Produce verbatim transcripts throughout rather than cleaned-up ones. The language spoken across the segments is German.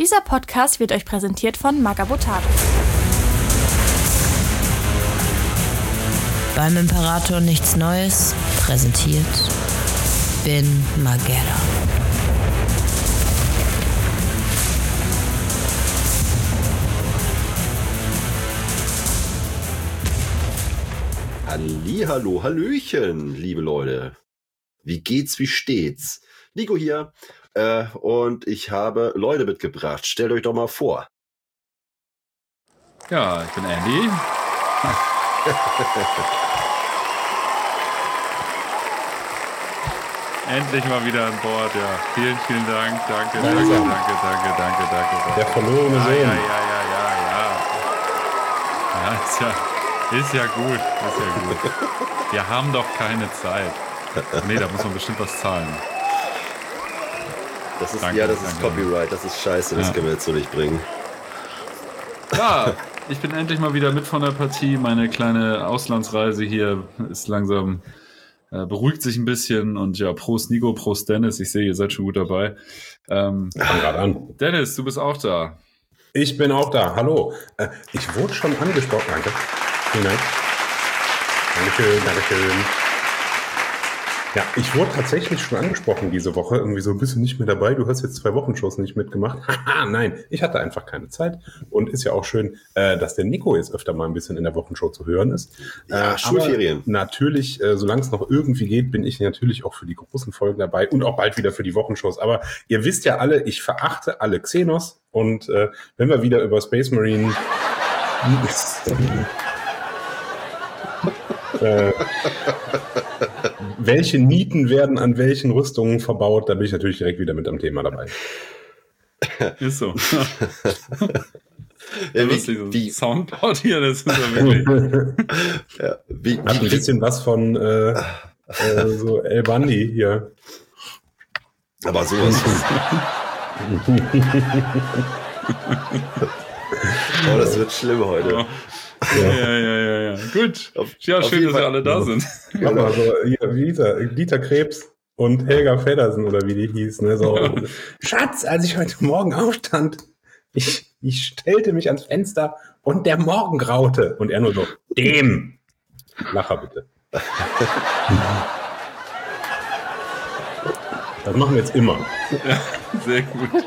Dieser Podcast wird euch präsentiert von Magabotato. Beim Imperator nichts Neues, präsentiert Bin Mageddon. Hallihallo, hallöchen, liebe Leute. Wie geht's, wie steht's? Nico hier äh, und ich habe Leute mitgebracht. Stellt euch doch mal vor. Ja, ich bin Andy. Endlich mal wieder an Bord, ja. Vielen, vielen Dank. Danke, danke, danke, danke, danke, danke, danke. Der verlorene ja, Sohn. Ja, ja, ja, ja, ja. Ja, ist ja, ist ja gut, ist ja gut. Wir haben doch keine Zeit. Nee, da muss man bestimmt was zahlen. Das ist, danke, ja, das danke. ist Copyright, das ist scheiße, das Ja. können wir jetzt so nicht bringen. Ja, ich bin endlich mal wieder mit von der Partie. Meine kleine Auslandsreise hier ist langsam, äh, beruhigt sich ein bisschen. Und ja, Prost Nico, Prost Dennis. Ich sehe, ihr seid schon gut dabei. Ähm, Fang gerade an. Dennis, du bist auch da. Ich bin auch da. Hallo. Äh, ich wurde schon angesprochen. Danke. Vielen Dank. Dankeschön, Dankeschön. Ja, ich wurde tatsächlich schon angesprochen diese Woche. Irgendwie so ein bisschen nicht mehr dabei. Du hast jetzt zwei Wochenshows nicht mitgemacht. Haha, nein, ich hatte einfach keine Zeit. Und ist ja auch schön, äh, dass der Nico jetzt öfter mal ein bisschen in der Wochenshow zu hören ist. Ja, äh, Schulferien. Aber natürlich, äh, solange es noch irgendwie geht, bin ich natürlich auch für die großen Folgen dabei und auch bald wieder für die Wochenshows. Aber ihr wisst ja alle, ich verachte alle Xenos. Und äh, wenn wir wieder über Space Marine... äh, welche Nieten werden an welchen Rüstungen verbaut, da bin ich natürlich direkt wieder mit am Thema dabei. Ist so. Ja, Lustig, wie, so wie, Soundboard hier, das ist ja wirklich... ja, wie, Hat ein wie, bisschen was von äh, äh, so El Bandi hier. aber sowas. Oh, das wird schlimm heute. Oh. Ja, ja, ja, ja, ja. Gut. Auf- Ja, auf schön, jeden dass ihr Fall. alle da sind. Mach mal so, hier, wie hieß er? Dieter Krebs und Helga Feddersen oder wie die hieß. Ne? So, Schatz, als ich heute Morgen aufstand, ich, ich stellte mich ans Fenster und der Morgen graute. Und er nur so, dem. Lacher bitte. Das machen wir jetzt immer. Ja, sehr gut.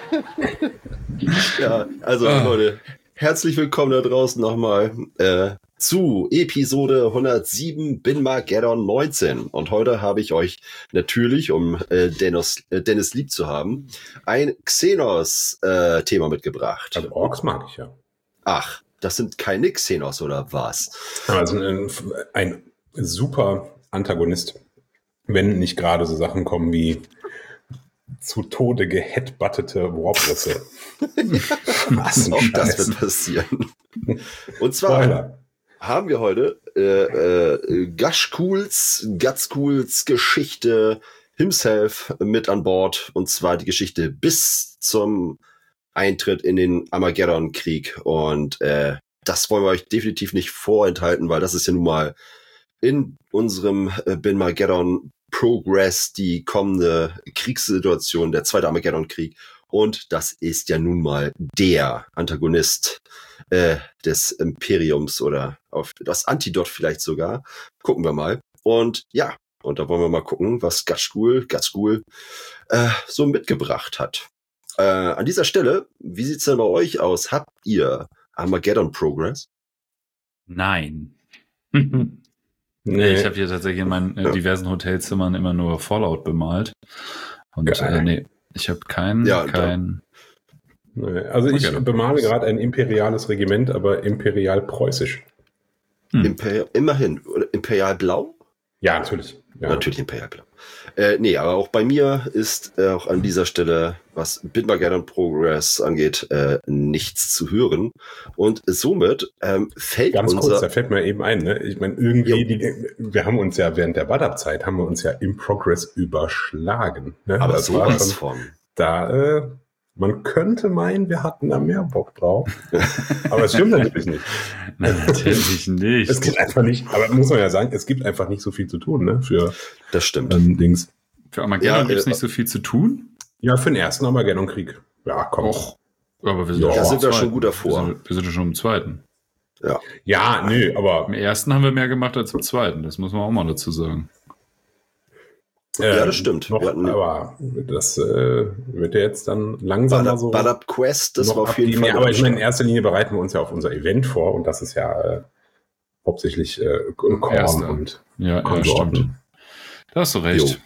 Ja, also Ah. Leute, herzlich willkommen da draußen nochmal äh, zu Episode hundertsieben Bin Mageddon neunzehn. Und heute habe ich euch natürlich, um äh, Dennis, äh, Dennis lieb zu haben, ein Xenos-Thema mitgebracht. Also Orks mag ich ja. Ach, das sind keine Xenos oder was? Also ein, ein super Antagonist, wenn nicht gerade so Sachen kommen wie zu Tode geheadbuttete Warprisse. Was ein Auch das Scheiß. wird passieren. Und zwar Spoiler. haben wir heute äh, äh, Gashkuls, Gatskuls Geschichte himself mit an Bord. Und zwar die Geschichte bis zum Eintritt in den Armageddon-Krieg. Und äh, das wollen wir euch definitiv nicht vorenthalten, weil das ist ja nun mal in unserem äh, Bin Mageddon Progress die kommende Kriegssituation, der zweite Armageddon-Krieg. Und das ist ja nun mal der Antagonist äh, des Imperiums oder auf das Antidot vielleicht sogar. Gucken wir mal. Und ja, und da wollen wir mal gucken, was Gatskul, Gatskul äh, so mitgebracht hat. Äh, an dieser Stelle, wie sieht's denn bei euch aus? Habt ihr Armageddon Progress? Nein. Nee, ich habe hier tatsächlich in meinen äh, diversen Hotelzimmern immer nur Fallout bemalt. Und Geil. äh, nee, ich habe keinen, Ja, Nee, kein... Also ich Okay. bemale gerade ein imperiales Regiment, aber imperial-preußisch. Hm. Imperial, immerhin. Oder Imperial Blau? Ja, natürlich. Ja. Natürlich Imperial Blau. Äh, nee, aber auch bei mir ist äh, auch an dieser Stelle, was Bin Mageddon Progress angeht, äh, nichts zu hören. Und somit ähm, fällt Ganz unser... kurz, da fällt mir eben ein, ne? Ich meine, irgendwie, Jo. die, wir haben uns ja während der Bad-Up-Zeit, haben wir uns ja im Progress überschlagen. Ne? aber Das war sowas schon, von. da, äh, man könnte meinen, wir hatten da mehr Bock drauf. Aber es stimmt natürlich nicht. Nein, natürlich nicht. Es gibt einfach nicht, aber muss man ja sagen, es gibt einfach nicht so viel zu tun, ne? Für Das stimmt. ähm, Dings. Für Armageddon Ja, gibt es äh, nicht so viel zu tun. Ja, für den ersten Armageddon-Krieg. Ja, komm. Och. Aber wir sind Ja, ja Da schon sind im wir zweiten. schon gut davor. Wir sind, wir sind ja schon im zweiten. Ja, nö, aber Im ersten haben wir mehr gemacht als im zweiten. Das muss man auch mal dazu sagen. Ja, äh, das stimmt. Noch, Wir hatten- aber das äh, wird ja jetzt dann langsam mal so. Ballab Quest, das noch war auf jeden abgeben. Fall. Ja, aber noch ich meine, in stark. erster Linie bereiten wir uns ja auf unser Event vor und das ist ja äh, hauptsächlich äh, Korn Erster. und Ja, ja Konsorten. stimmt. Da hast du recht. Jo.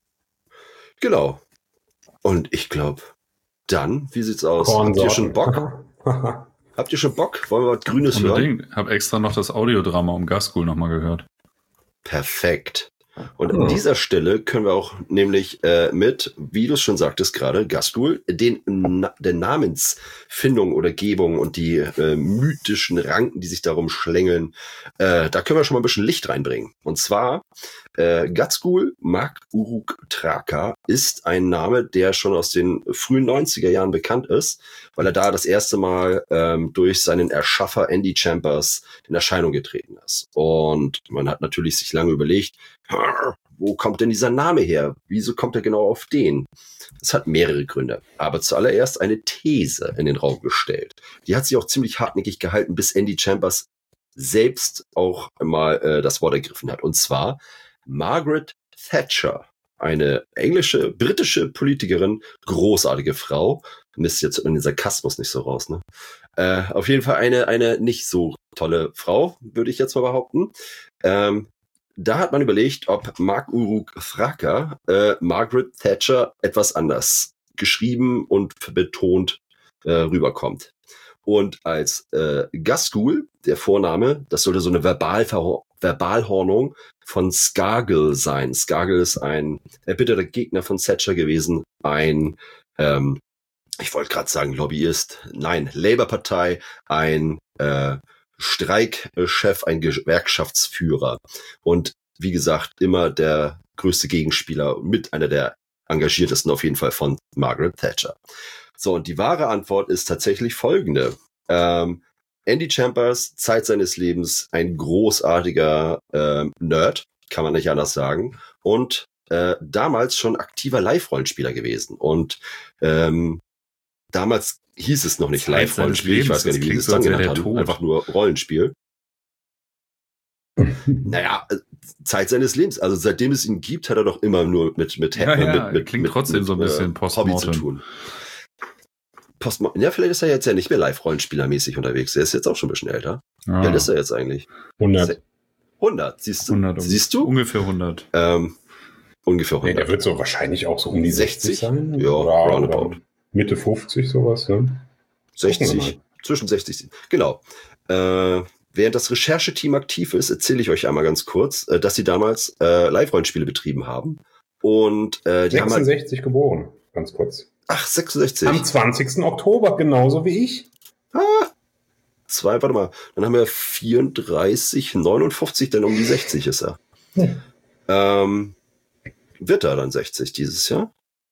Genau. Und ich glaube, dann, wie sieht's aus? Habt ihr schon Bock? Habt ihr schon Bock? Wollen wir was Grünes hören? Unbedingt. Hab extra noch das Audiodrama um Gaskul nochmal gehört. Perfekt. Und Hm. an dieser Stelle können wir auch nämlich äh, mit, wie du es schon sagtest gerade, Gaskul, den Na der Namensfindung oder Gebung und die äh, mythischen Ranken, die sich darum schlängeln, äh, da können wir schon mal ein bisschen Licht reinbringen. Und zwar, äh, Gaskul Mag Uruk Traka ist ein Name, der schon aus den frühen neunziger Jahren bekannt ist, weil er da das erste Mal ähm, durch seinen Erschaffer Andy Chambers in Erscheinung getreten ist. Und man hat natürlich sich lange überlegt, wo kommt denn dieser Name her? Wieso kommt er genau auf den? Das hat mehrere Gründe. Aber zuallererst eine These in den Raum gestellt. Die hat sich auch ziemlich hartnäckig gehalten, bis Andy Chambers selbst auch mal äh, das Wort ergriffen hat. Und zwar Margaret Thatcher, eine englische, britische Politikerin, großartige Frau. Misst jetzt in den Sarkasmus nicht so raus, ne? Äh, auf jeden Fall eine, eine nicht so tolle Frau, würde ich jetzt mal behaupten. Ähm, Da hat man überlegt, ob Mag Uruk Traka äh, Margaret Thatcher etwas anders geschrieben und betont äh, rüberkommt. Und als äh, Gaskul, der Vorname, das sollte so eine Verbalverhor- Verbalhornung von Scargill sein. Scargill ist ein erbitterter Gegner von Thatcher gewesen, ein, ähm, ich wollte gerade sagen Lobbyist, nein, Labour-Partei, ein äh, Streikchef, ein Gewerkschaftsführer und wie gesagt immer der größte Gegenspieler, mit einer der engagiertesten auf jeden Fall von Margaret Thatcher. So, und die wahre Antwort ist tatsächlich folgende. Ähm, Andy Chambers, Zeit seines Lebens, ein großartiger ähm, Nerd, kann man nicht anders sagen, und äh, damals schon aktiver Live-Rollenspieler gewesen. Und ähm, damals hieß es noch nicht Zeit Live-Rollenspiel, ich weiß gar seines nicht, wie sie Lebens, es dann das klingt so, als genannt wäre der haben, tot. einfach nur Rollenspiel. Naja, äh, Zeit seines Lebens, also seitdem es ihn gibt, hat er doch immer nur mit mit Ja, ja, mit, mit, klingt mit, trotzdem mit, so ein bisschen äh, postmortem. Hobby zu tun. Postmortem. Ja, vielleicht ist er jetzt ja nicht mehr Live-Rollenspielermäßig unterwegs. Er ist jetzt auch schon ein bisschen älter. Ja. Wie alt ist er jetzt eigentlich? hundert. hundert, siehst du? hundert, Siehst du? Ungefähr hundert. Ähm, ungefähr Nee, der hundert. wird so wahrscheinlich auch so um die sechzig, sechzig? sein. Ja, oder, roundabout. oder Mitte fünfzig, sowas. Ne? Gucken wir sechzig, mal. zwischen sechzig. Genau. Äh, während das Rechercheteam aktiv ist, erzähle ich euch einmal ganz kurz, äh, dass sie damals äh, Live-Rollenspiele betrieben haben. Und äh, die haben halt, sechsundsechzig geboren, ganz kurz. ach, sechsundsechzig. Am zwanzigsten Oktober, genauso wie ich. Ah, zwei, warte mal. Dann haben wir vierunddreißig, neunundfünfzig, denn um die sechzig ist er. Hm. Ähm, wird er dann sechzig dieses Jahr?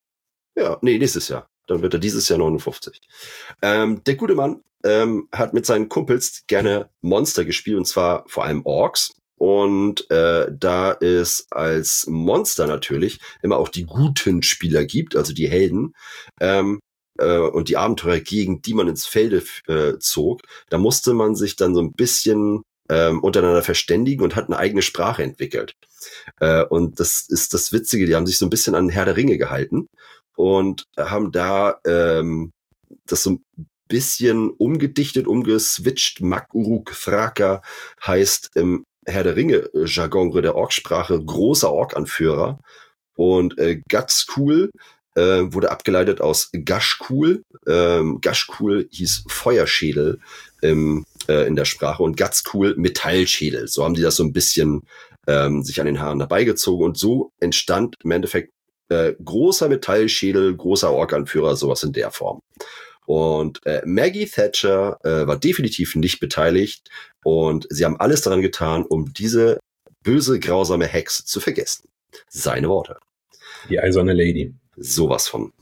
Ja, nee, nächstes Jahr. Dann wird er dieses Jahr neunundfünfzig. Ähm, der gute Mann ähm, hat mit seinen Kumpels gerne Monster gespielt, und zwar vor allem Orks. Und äh, da es als Monster natürlich immer auch die guten Spieler gibt, also die Helden, ähm, äh, und die Abenteuer, gegen die man ins Felde äh, zog, da musste man sich dann so ein bisschen ähm, untereinander verständigen und hat eine eigene Sprache entwickelt. Äh, und das ist das Witzige, die haben sich so ein bisschen an Herr der Ringe gehalten und haben da ähm, das so ein bisschen umgedichtet, umgeswitcht. Mag Uruk Traka heißt im Herr der Ringe-Jargon der Orksprache großer Ork-Anführer. Und äh, Gaskul äh, wurde abgeleitet aus Gashkul. Ähm, Gashkul hieß Feuerschädel im, äh, in der Sprache und Gaskul Metallschädel. So haben die das so ein bisschen ähm, sich an den Haaren herbeigezogen. Und so entstand im Endeffekt äh, großer Metallschädel, großer Ork-Anführer, sowas in der Form. Und äh, Maggie Thatcher äh, war definitiv nicht beteiligt und sie haben alles daran getan, um diese böse, grausame Hexe zu vergessen. Seine Worte. Die eiserne Lady. Sowas von.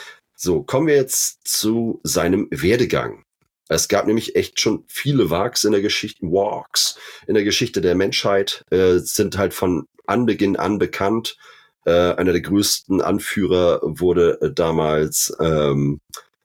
So, kommen wir jetzt zu seinem Werdegang. Es gab nämlich echt schon viele Walks in der Geschichte, Walks in der Geschichte der Menschheit, äh, sind halt von Anbeginn an bekannt. Äh, einer der größten Anführer wurde äh, damals ähm,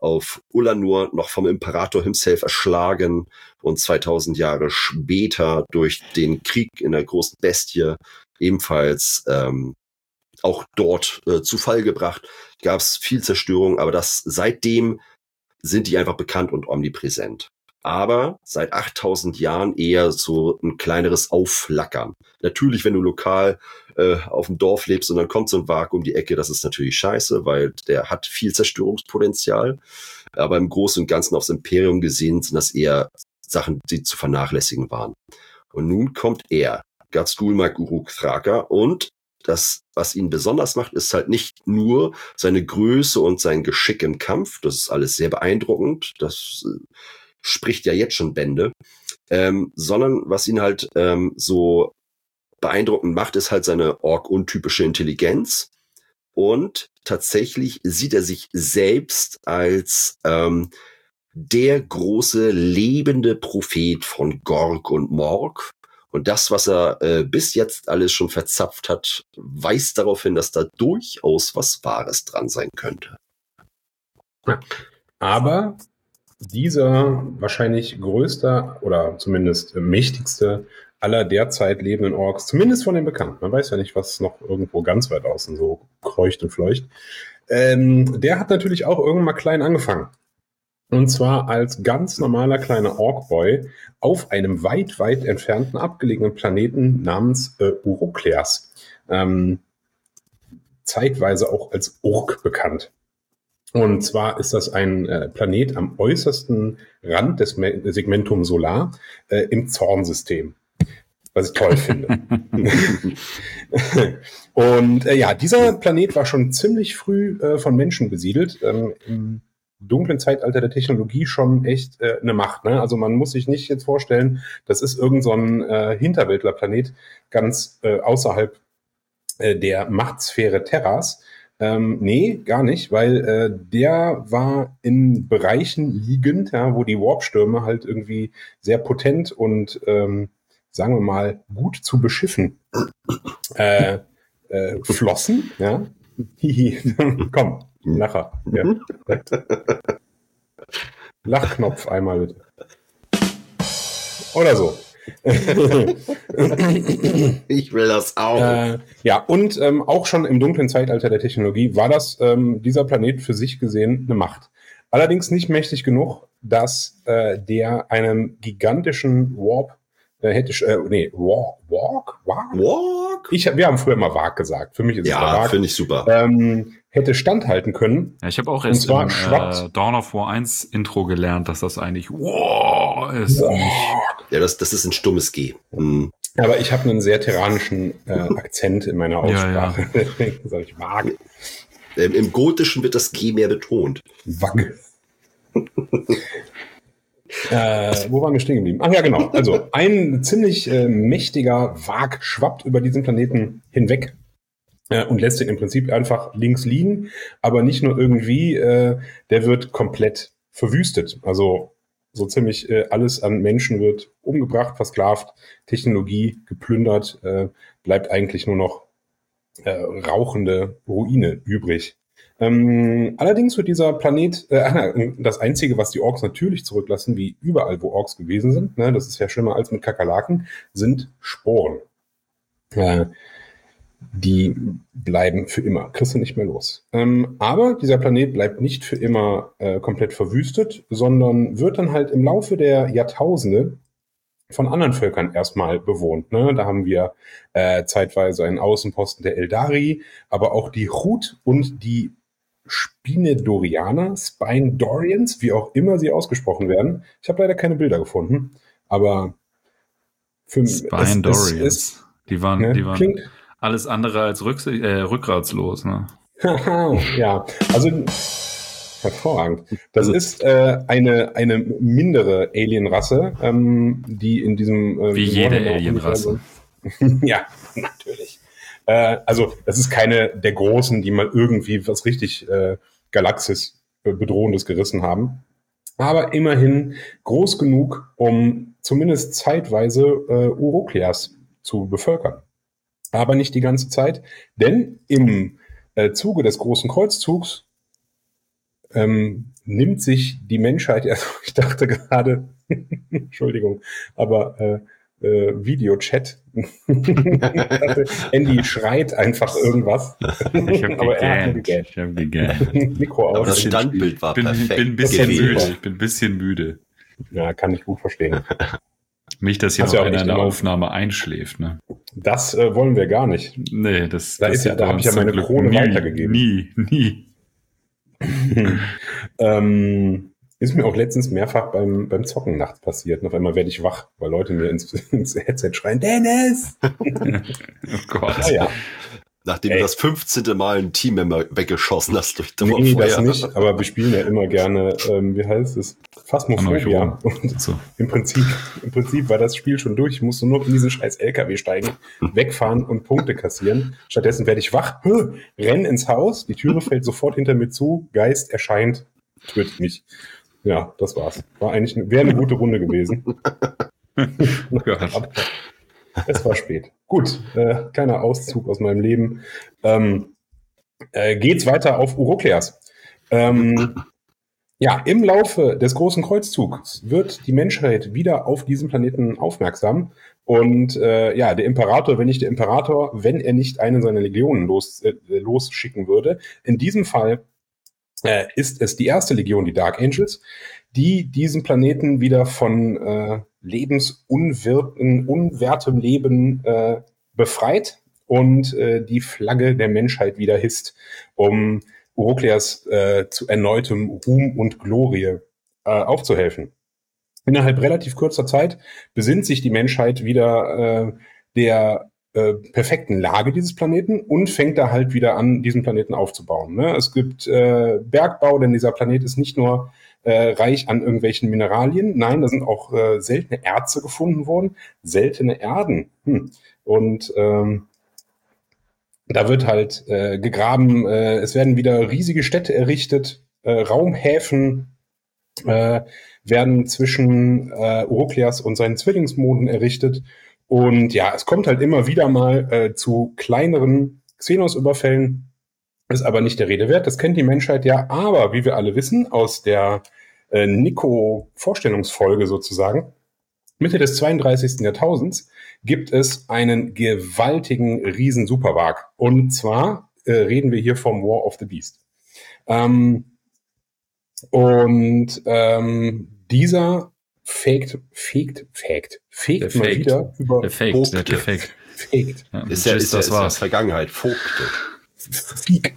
auf Ulanur noch vom Imperator himself erschlagen und zweitausend Jahre später durch den Krieg in der großen Bestie ebenfalls ähm, auch dort äh, zu Fall gebracht. Gab es viel Zerstörung, aber das seitdem sind die einfach bekannt und omnipräsent. Aber seit achttausend Jahren eher so ein kleineres Aufflackern. Natürlich, wenn du lokal äh, auf dem Dorf lebst und dann kommt so ein Wag um die Ecke, das ist natürlich scheiße, weil der hat viel Zerstörungspotenzial. Aber im Großen und Ganzen aufs Imperium gesehen sind das eher Sachen, die zu vernachlässigen waren. Und nun kommt er, Ghazghul Maag Uruk Thraka, und das, was ihn besonders macht, ist halt nicht nur seine Größe und sein Geschick im Kampf. Das ist alles sehr beeindruckend. Das äh, spricht ja jetzt schon Bände. Ähm, sondern was ihn halt ähm, so beeindruckend macht, ist halt seine Ork-untypische Intelligenz. Und tatsächlich sieht er sich selbst als ähm, der große lebende Prophet von Gork und Mork. Und das, was er äh, bis jetzt alles schon verzapft hat, weist darauf hin, dass da durchaus was Wahres dran sein könnte. Ja. Aber dieser wahrscheinlich größte oder zumindest mächtigste aller derzeit lebenden Orks, zumindest von den Bekannten, man weiß ja nicht, was noch irgendwo ganz weit außen so kreucht und fleucht, ähm, der hat natürlich auch irgendwann mal klein angefangen. Und zwar als ganz normaler kleiner Orkboy auf einem weit, weit entfernten, abgelegenen Planeten namens äh, Urukleas. Ähm, zeitweise auch als Urk bekannt. Und zwar ist das ein äh, Planet am äußersten Rand des Me- Segmentum Solar äh, im Zornsystem. Was ich toll finde. Und äh, ja, dieser Planet war schon ziemlich früh äh, von Menschen besiedelt. Ähm, im dunklen Zeitalter der Technologie schon echt äh, eine Macht. Ne? Also man muss sich nicht jetzt vorstellen, das ist irgend so ein äh, Hinterwäldlerplanet ganz äh, außerhalb äh, der Machtsphäre Terras. Ähm, nee, gar nicht, weil äh, der war in Bereichen liegend, ja, wo die Warpstürme halt irgendwie sehr potent und ähm, sagen wir mal gut zu beschiffen äh, äh, flossen. Ja? Komm, Lacher. Ja. Lachknopf einmal bitte. Oder so. Ich will das auch. Äh, ja, und ähm, auch schon im dunklen Zeitalter der Technologie war das ähm, dieser Planet für sich gesehen eine Macht. Allerdings nicht mächtig genug, dass äh, der einem gigantischen Warp äh, hätte, äh, nee, Walk, Walk, Walk? Walk? Ich, wir haben früher mal Wag gesagt. Für mich ist es der Ja, Wag. finde ich super. Ähm, hätte standhalten können. Ja, ich habe auch Und erst zwar im schwappt- äh, Dawn of War eins Intro gelernt, dass das eigentlich wow ist. und nicht- Ja, das, das ist ein stummes G. Hm. Aber ich habe einen sehr terranischen äh, Akzent in meiner Ja, ja. Aussprache. Deswegen sage ich Wag. Ähm, Im Gotischen wird das G mehr betont. Wag. äh, wo waren wir stehen geblieben? Ach ja, genau. Also ein ziemlich äh, mächtiger Wag schwappt über diesen Planeten hinweg äh, und lässt ihn im Prinzip einfach links liegen. Aber nicht nur irgendwie, äh, der wird komplett verwüstet. Also so ziemlich äh, alles an Menschen wird umgebracht, versklavt, Technologie geplündert, äh, bleibt eigentlich nur noch äh, rauchende Ruine übrig. Ähm, allerdings wird dieser Planet, äh, das Einzige, was die Orks natürlich zurücklassen, wie überall, wo Orks gewesen sind, ne, das ist ja schlimmer als mit Kakerlaken, sind Sporen. Äh, die bleiben für immer, kriegst du nicht mehr los. Ähm, aber dieser Planet bleibt nicht für immer äh, komplett verwüstet, sondern wird dann halt im Laufe der Jahrtausende von anderen Völkern erstmal bewohnt. Ne? Da haben wir äh, zeitweise einen Außenposten der Eldari, aber auch die Chut und die Spinedorianer, Spinedorians, wie auch immer sie ausgesprochen werden. Ich habe leider keine Bilder gefunden, aber für Spinedorians. Die waren, ne, die waren klingt alles andere als rücksi- äh, rückgratslos. Ne? ja, also hervorragend. Das ist äh, eine, eine mindere Alien-Rasse, ähm, die in diesem äh, Wie jede Warhammer- Alien-Rasse. Ja, natürlich. Äh, also das ist keine der großen, die mal irgendwie was richtig äh, Galaxis äh, bedrohendes gerissen haben. Aber immerhin groß genug, um zumindest zeitweise äh, Urukleas zu bevölkern. Aber nicht die ganze Zeit, denn im äh, Zuge des großen Kreuzzugs ähm, nimmt sich die Menschheit, also ich dachte gerade, Entschuldigung, aber äh, äh, Videochat. Andy schreit einfach irgendwas. Ich habe Aber er hat gegähnt. Ich habe gegähnt. Mikro aus. Aber das Standbild war bin, perfekt. bin ein bisschen gewählt. müde. Ich bin ein bisschen müde. Ja, kann ich gut verstehen. Nicht, dass hier Hast noch ja auch einer nicht in der immer- Aufnahme einschläft, ne? Das äh, wollen wir gar nicht. Nee, das, Da das ist ja- sieht da bei hab uns ich ja meine zum Glück Krone nie, weitergegeben. Nie, nie. ähm, ist mir auch letztens mehrfach beim, beim Zocken nachts passiert. Und auf einmal werde ich wach, weil Leute mir ins, ins Headset schreien, Dennis! Oh Gott. Ja, ja. Nachdem Ey. du das fünfzehnte Mal ein Teammember weggeschossen hast durch Nee, das Dauerfeuer. nicht, aber wir spielen ja immer gerne, ähm, wie heißt es? Phasmophobia. Und So. im Prinzip, im Prinzip war das Spiel schon durch. Ich musste nur in diesen scheiß L K W steigen, wegfahren und Punkte kassieren. Stattdessen werde ich wach, renn ins Haus, die Türe fällt sofort hinter mir zu, Geist erscheint, tötet mich. Ja, das war's. War eigentlich, wäre eine gute Runde gewesen. Oh Gott. Es war spät. Gut, äh, kleiner Auszug aus meinem Leben. Ähm, äh, geht's weiter auf Urokleas. Ähm, ja, im Laufe des großen Kreuzzugs wird die Menschheit wieder auf diesen Planeten aufmerksam. Und äh, ja, der Imperator, wenn nicht der Imperator, wenn er nicht eine seiner Legionen los, äh, losschicken würde. In diesem Fall äh, ist es die erste Legion, die Dark Angels, die diesen Planeten wieder von äh, lebensunwertem unwertem Leben äh, befreit und äh, die Flagge der Menschheit wieder hisst, um Urokleas äh, zu erneutem Ruhm und Glorie äh, aufzuhelfen. Innerhalb relativ kurzer Zeit besinnt sich die Menschheit wieder äh, der äh, perfekten Lage dieses Planeten und fängt da halt wieder an, diesen Planeten aufzubauen. Ne? Es gibt äh, Bergbau, denn dieser Planet ist nicht nur äh, reich an irgendwelchen Mineralien, nein, da sind auch äh, seltene Erze gefunden worden, seltene Erden. Hm. Und ähm, da wird halt äh, gegraben, äh, es werden wieder riesige Städte errichtet, äh, Raumhäfen äh, werden zwischen äh, Urokleas und seinen Zwillingsmonden errichtet. Und ja, es kommt halt immer wieder mal äh, zu kleineren Xenos-Überfällen, ist aber nicht der Rede wert. Das kennt die Menschheit ja, aber wie wir alle wissen, aus der äh, Nico-Vorstellungsfolge sozusagen, Mitte des zweiunddreißigsten Jahrtausends gibt es einen gewaltigen Riesen-Superwag. Und zwar äh, reden wir hier vom War of the Beast. Ähm, und ähm, dieser faked, faked, faked, faked Der mal faked. wieder über Der Fake, Vogte. der, der Fake. faked. Ja, Ist ja, tschüss, ist ja, das ist ja war's. Vergangenheit. Vogte. Fake.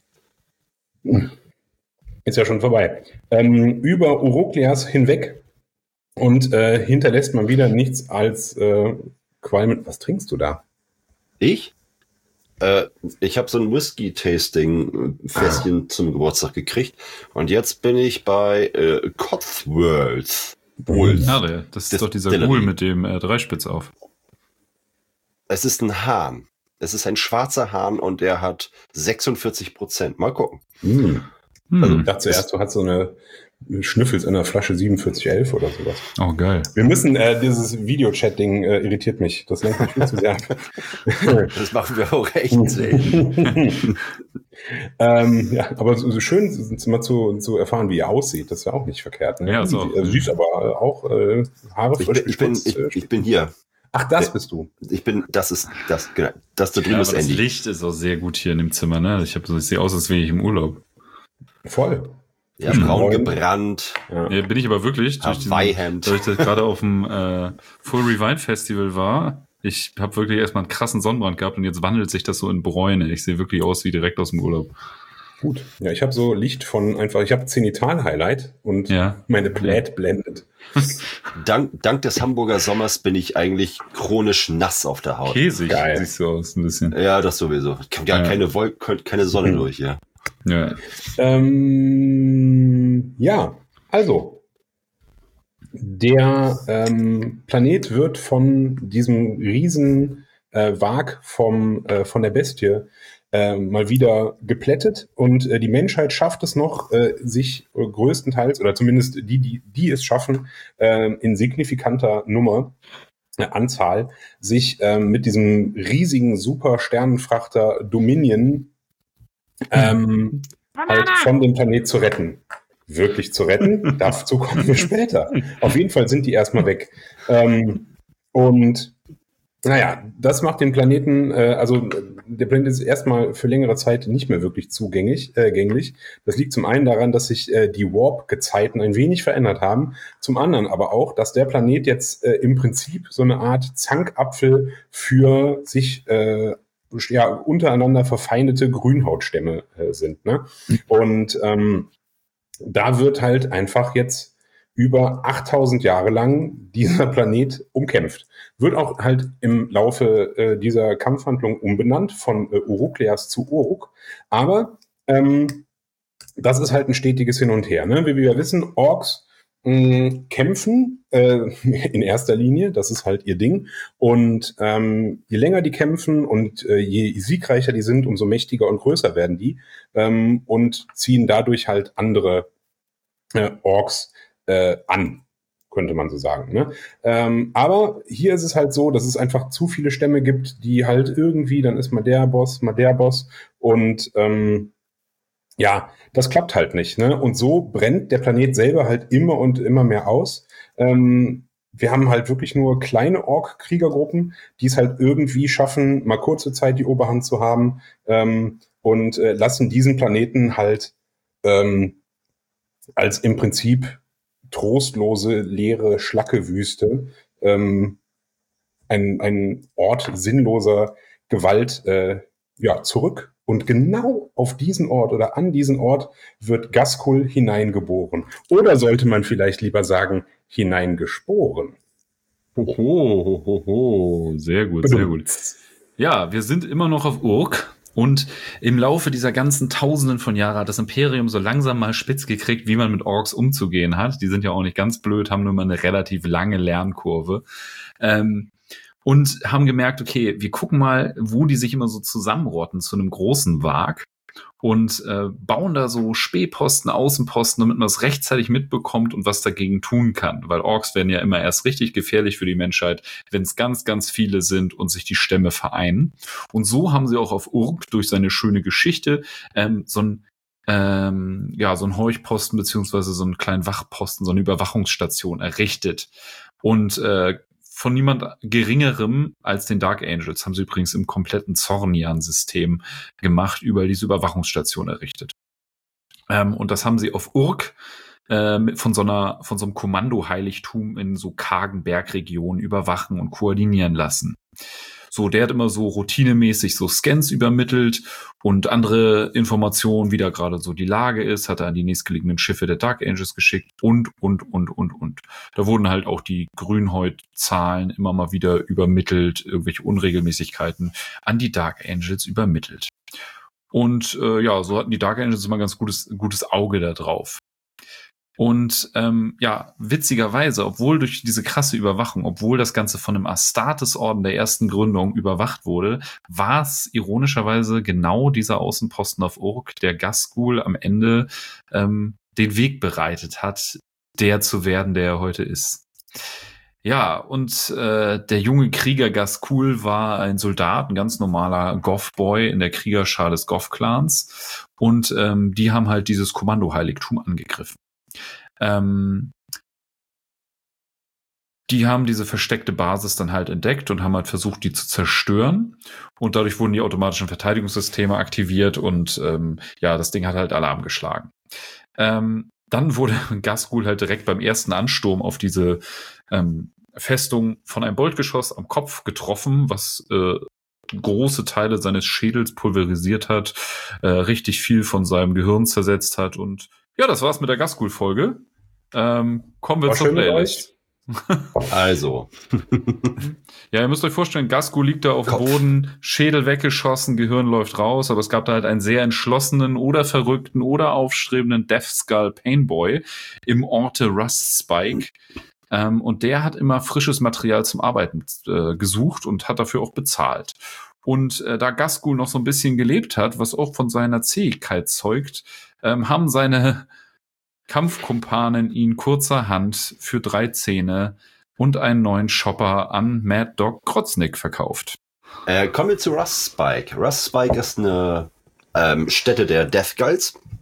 Ist ja schon vorbei. Ähm, über Urokleas hinweg und äh, hinterlässt man wieder nichts als äh, Qualmen. Was trinkst du da? Ich? Äh, ich habe so ein Whisky-Tasting-Fässchen Ah. zum Geburtstag gekriegt. Und jetzt bin ich bei äh, Cotsworth. Wohl. Ja, der, das ist Das doch dieser Distillery. Ghoul mit dem äh, Dreispitz auf. Es ist ein Hahn. Es ist ein schwarzer Hahn und der hat sechsundvierzig Prozent. Mal gucken. Hm. Hm. Also ich dachte zuerst, du hast so eine Schnüffels in der Flasche siebenundvierzig elf oder sowas. Oh, geil. Wir müssen, äh, dieses Videochat-Ding äh, irritiert mich. Das lenkt mich viel zu sehr ab. Das machen wir auch echt selten. ähm, ja, aber so, so schön mal zu, zu erfahren, wie ihr aussieht, das ist ja auch nicht verkehrt. Ne? Ja, ist Sie- auch- äh, süß, aber äh, auch äh, Haare Ich frisch bin, ich, bin, gesputzt, ich, äh, ich bin hier. Ach, das bist du. Ich bin, das ist, das, genau, das da drüben Ja, ist aber das Andy. Licht ist auch sehr gut hier in dem Zimmer, ne? Ich habe so, ich sehe aus, als wäre ich im Urlaub. Voll. Ja, Mhm. braun gebrannt, Ja. Ja, bin ich aber wirklich, durch diesen, Hawaii-Hemd. dadurch, dass ich gerade auf dem äh, Full Revive Festival war. Ich habe wirklich erstmal einen krassen Sonnenbrand gehabt und jetzt wandelt sich das so in Bräune. Ich sehe wirklich aus wie direkt aus dem Urlaub. Gut. Ja, ich habe so Licht von einfach, ich habe Zenital-Highlight und Ja. meine Plaid blendet. Dank, dank des Hamburger Sommers bin ich eigentlich chronisch nass auf der Haut. Käsig Geil. siehst du aus ein bisschen. Ja, das sowieso. Kommt ja, Ja. keine Wolke, keine Sonne Mhm. durch hier. Ja. Ähm, ja, also der ähm, Planet wird von diesem riesen äh, Wag vom, äh, von der Bestie äh, mal wieder geplättet und äh, die Menschheit schafft es noch, äh, sich äh, größtenteils, oder zumindest die, die, die es schaffen, äh, in signifikanter Nummer, äh, Anzahl, sich äh, mit diesem riesigen Super-Sternenfrachter Dominion ähm, halt von dem Planet zu retten. wirklich zu retten. Dazu kommen wir später. Auf jeden Fall sind die erstmal weg. Ähm, und naja, das macht den Planeten, äh, also der Planet ist erstmal für längere Zeit nicht mehr wirklich zugänglich. Äh, gänglich. Das liegt zum einen daran, dass sich äh, die Warp-Gezeiten ein wenig verändert haben, zum anderen aber auch, dass der Planet jetzt äh, im Prinzip so eine Art Zankapfel für sich äh, ja, untereinander verfeindete Grünhautstämme äh, sind. Ne? Und ähm, da wird halt einfach jetzt über achttausend Jahre lang dieser Planet umkämpft. Wird auch halt im Laufe äh, dieser Kampfhandlung umbenannt von äh, Urukleas zu Uruk. Aber ähm, das ist halt ein stetiges Hin und Her. Ne? Wie wir wissen, Orks mh, kämpfen äh, in erster Linie. Das ist halt ihr Ding. Und ähm, je länger die kämpfen und äh, je siegreicher die sind, umso mächtiger und größer werden die. Ähm, und ziehen dadurch halt andere äh, Orks Äh, an, könnte man so sagen. Ne? Ähm, aber hier ist es halt so, dass es einfach zu viele Stämme gibt, die halt irgendwie, dann ist mal der Boss, mal der Boss und ähm, ja, das klappt halt nicht. Ne? Und so brennt der Planet selber halt immer und immer mehr aus. Ähm, wir haben halt wirklich nur kleine Ork-Kriegergruppen, die es halt irgendwie schaffen, mal kurze Zeit die Oberhand zu haben ähm, und äh, lassen diesen Planeten halt ähm, als im Prinzip trostlose, leere Schlackewüste, ähm, ein, ein Ort sinnloser Gewalt äh, ja, zurück. Und genau auf diesen Ort oder an diesen Ort wird Ghazghkull hineingeboren. Oder sollte man vielleicht lieber sagen, hineingesporen. Hoho, hoho, sehr gut, sehr gut. Ja, wir sind immer noch auf Urk. Und im Laufe dieser ganzen Tausenden von Jahren hat das Imperium so langsam mal spitz gekriegt, wie man mit Orks umzugehen hat. Die sind ja auch nicht ganz blöd, haben nur mal eine relativ lange Lernkurve. Ähm, und haben gemerkt, okay, wir gucken mal, wo die sich immer so zusammenrotten zu einem großen Wag. Und äh, bauen da so Spähposten, Außenposten, damit man es rechtzeitig mitbekommt und was dagegen tun kann. Weil Orks werden ja immer erst richtig gefährlich für die Menschheit, wenn es ganz, ganz viele sind und sich die Stämme vereinen. Und so haben sie auch auf Urk durch seine schöne Geschichte ähm, so ein ähm, ja so ein Horchposten beziehungsweise so einen kleinen Wachposten, so eine Überwachungsstation errichtet. Und äh, von niemand Geringerem als den Dark Angels haben sie übrigens im kompletten Zornian-System gemacht, überall diese Überwachungsstation errichtet. Ähm, und das haben sie auf Urk äh, von so einer, von so einem Kommando-Heiligtum in so kargen Bergregionen überwachen und koordinieren lassen. So, der hat immer so routinemäßig so Scans übermittelt und andere Informationen, wie da gerade so die Lage ist, hat er an die nächstgelegenen Schiffe der Dark Angels geschickt und, und, und, und, und. Da wurden halt auch die Grünhäut-Zahlen immer mal wieder übermittelt, irgendwelche Unregelmäßigkeiten an die Dark Angels übermittelt. Und äh, ja, so hatten die Dark Angels immer ein ganz gutes, gutes Auge da drauf. Und ähm, ja, witzigerweise, obwohl durch diese krasse Überwachung, obwohl das Ganze von einem Astartes-Orden der ersten Gründung überwacht wurde, war es ironischerweise genau dieser Außenposten auf Urk, der Ghazghkull am Ende ähm, den Weg bereitet hat, der zu werden, der er heute ist. Ja, und äh, der junge Krieger Ghazghkull war ein Soldat, ein ganz normaler Goth-Boy in der Kriegerschar des Goth-Clans. Und ähm, die haben halt dieses Kommando-Heiligtum angegriffen. Ähm, die haben diese versteckte Basis dann halt entdeckt und haben halt versucht, die zu zerstören. Und dadurch wurden die automatischen Verteidigungssysteme aktiviert und ähm, ja, das Ding hat halt Alarm geschlagen. Ähm, dann wurde Ghazghkull halt direkt beim ersten Ansturm auf diese ähm, Festung von einem Boltgeschoss am Kopf getroffen, was äh, große Teile seines Schädels pulverisiert hat, äh, richtig viel von seinem Gehirn zersetzt hat und ja, das war's mit der Ghazghkull-Folge. Ähm, kommen wir War zur Playlist. Also. Ja, ihr müsst euch vorstellen, Ghazghkull liegt da auf dem Boden, Schädel weggeschossen, Gehirn läuft raus, aber es gab da halt einen sehr entschlossenen oder verrückten oder aufstrebenden Death Skull Painboy im Orte Rust Spike. Ähm, und der hat immer frisches Material zum Arbeiten äh, gesucht und hat dafür auch bezahlt. Und äh, da Ghazghkull noch so ein bisschen gelebt hat, was auch von seiner Zähigkeit zeugt, ähm, haben seine Kampfkumpanen ihn kurzerhand für drei Zähne und einen neuen Chopper an Mad Dog Krotznik verkauft. Äh, kommen wir zu Rust Spike. Rust Spike ist eine ähm, Stätte der Death Skulls.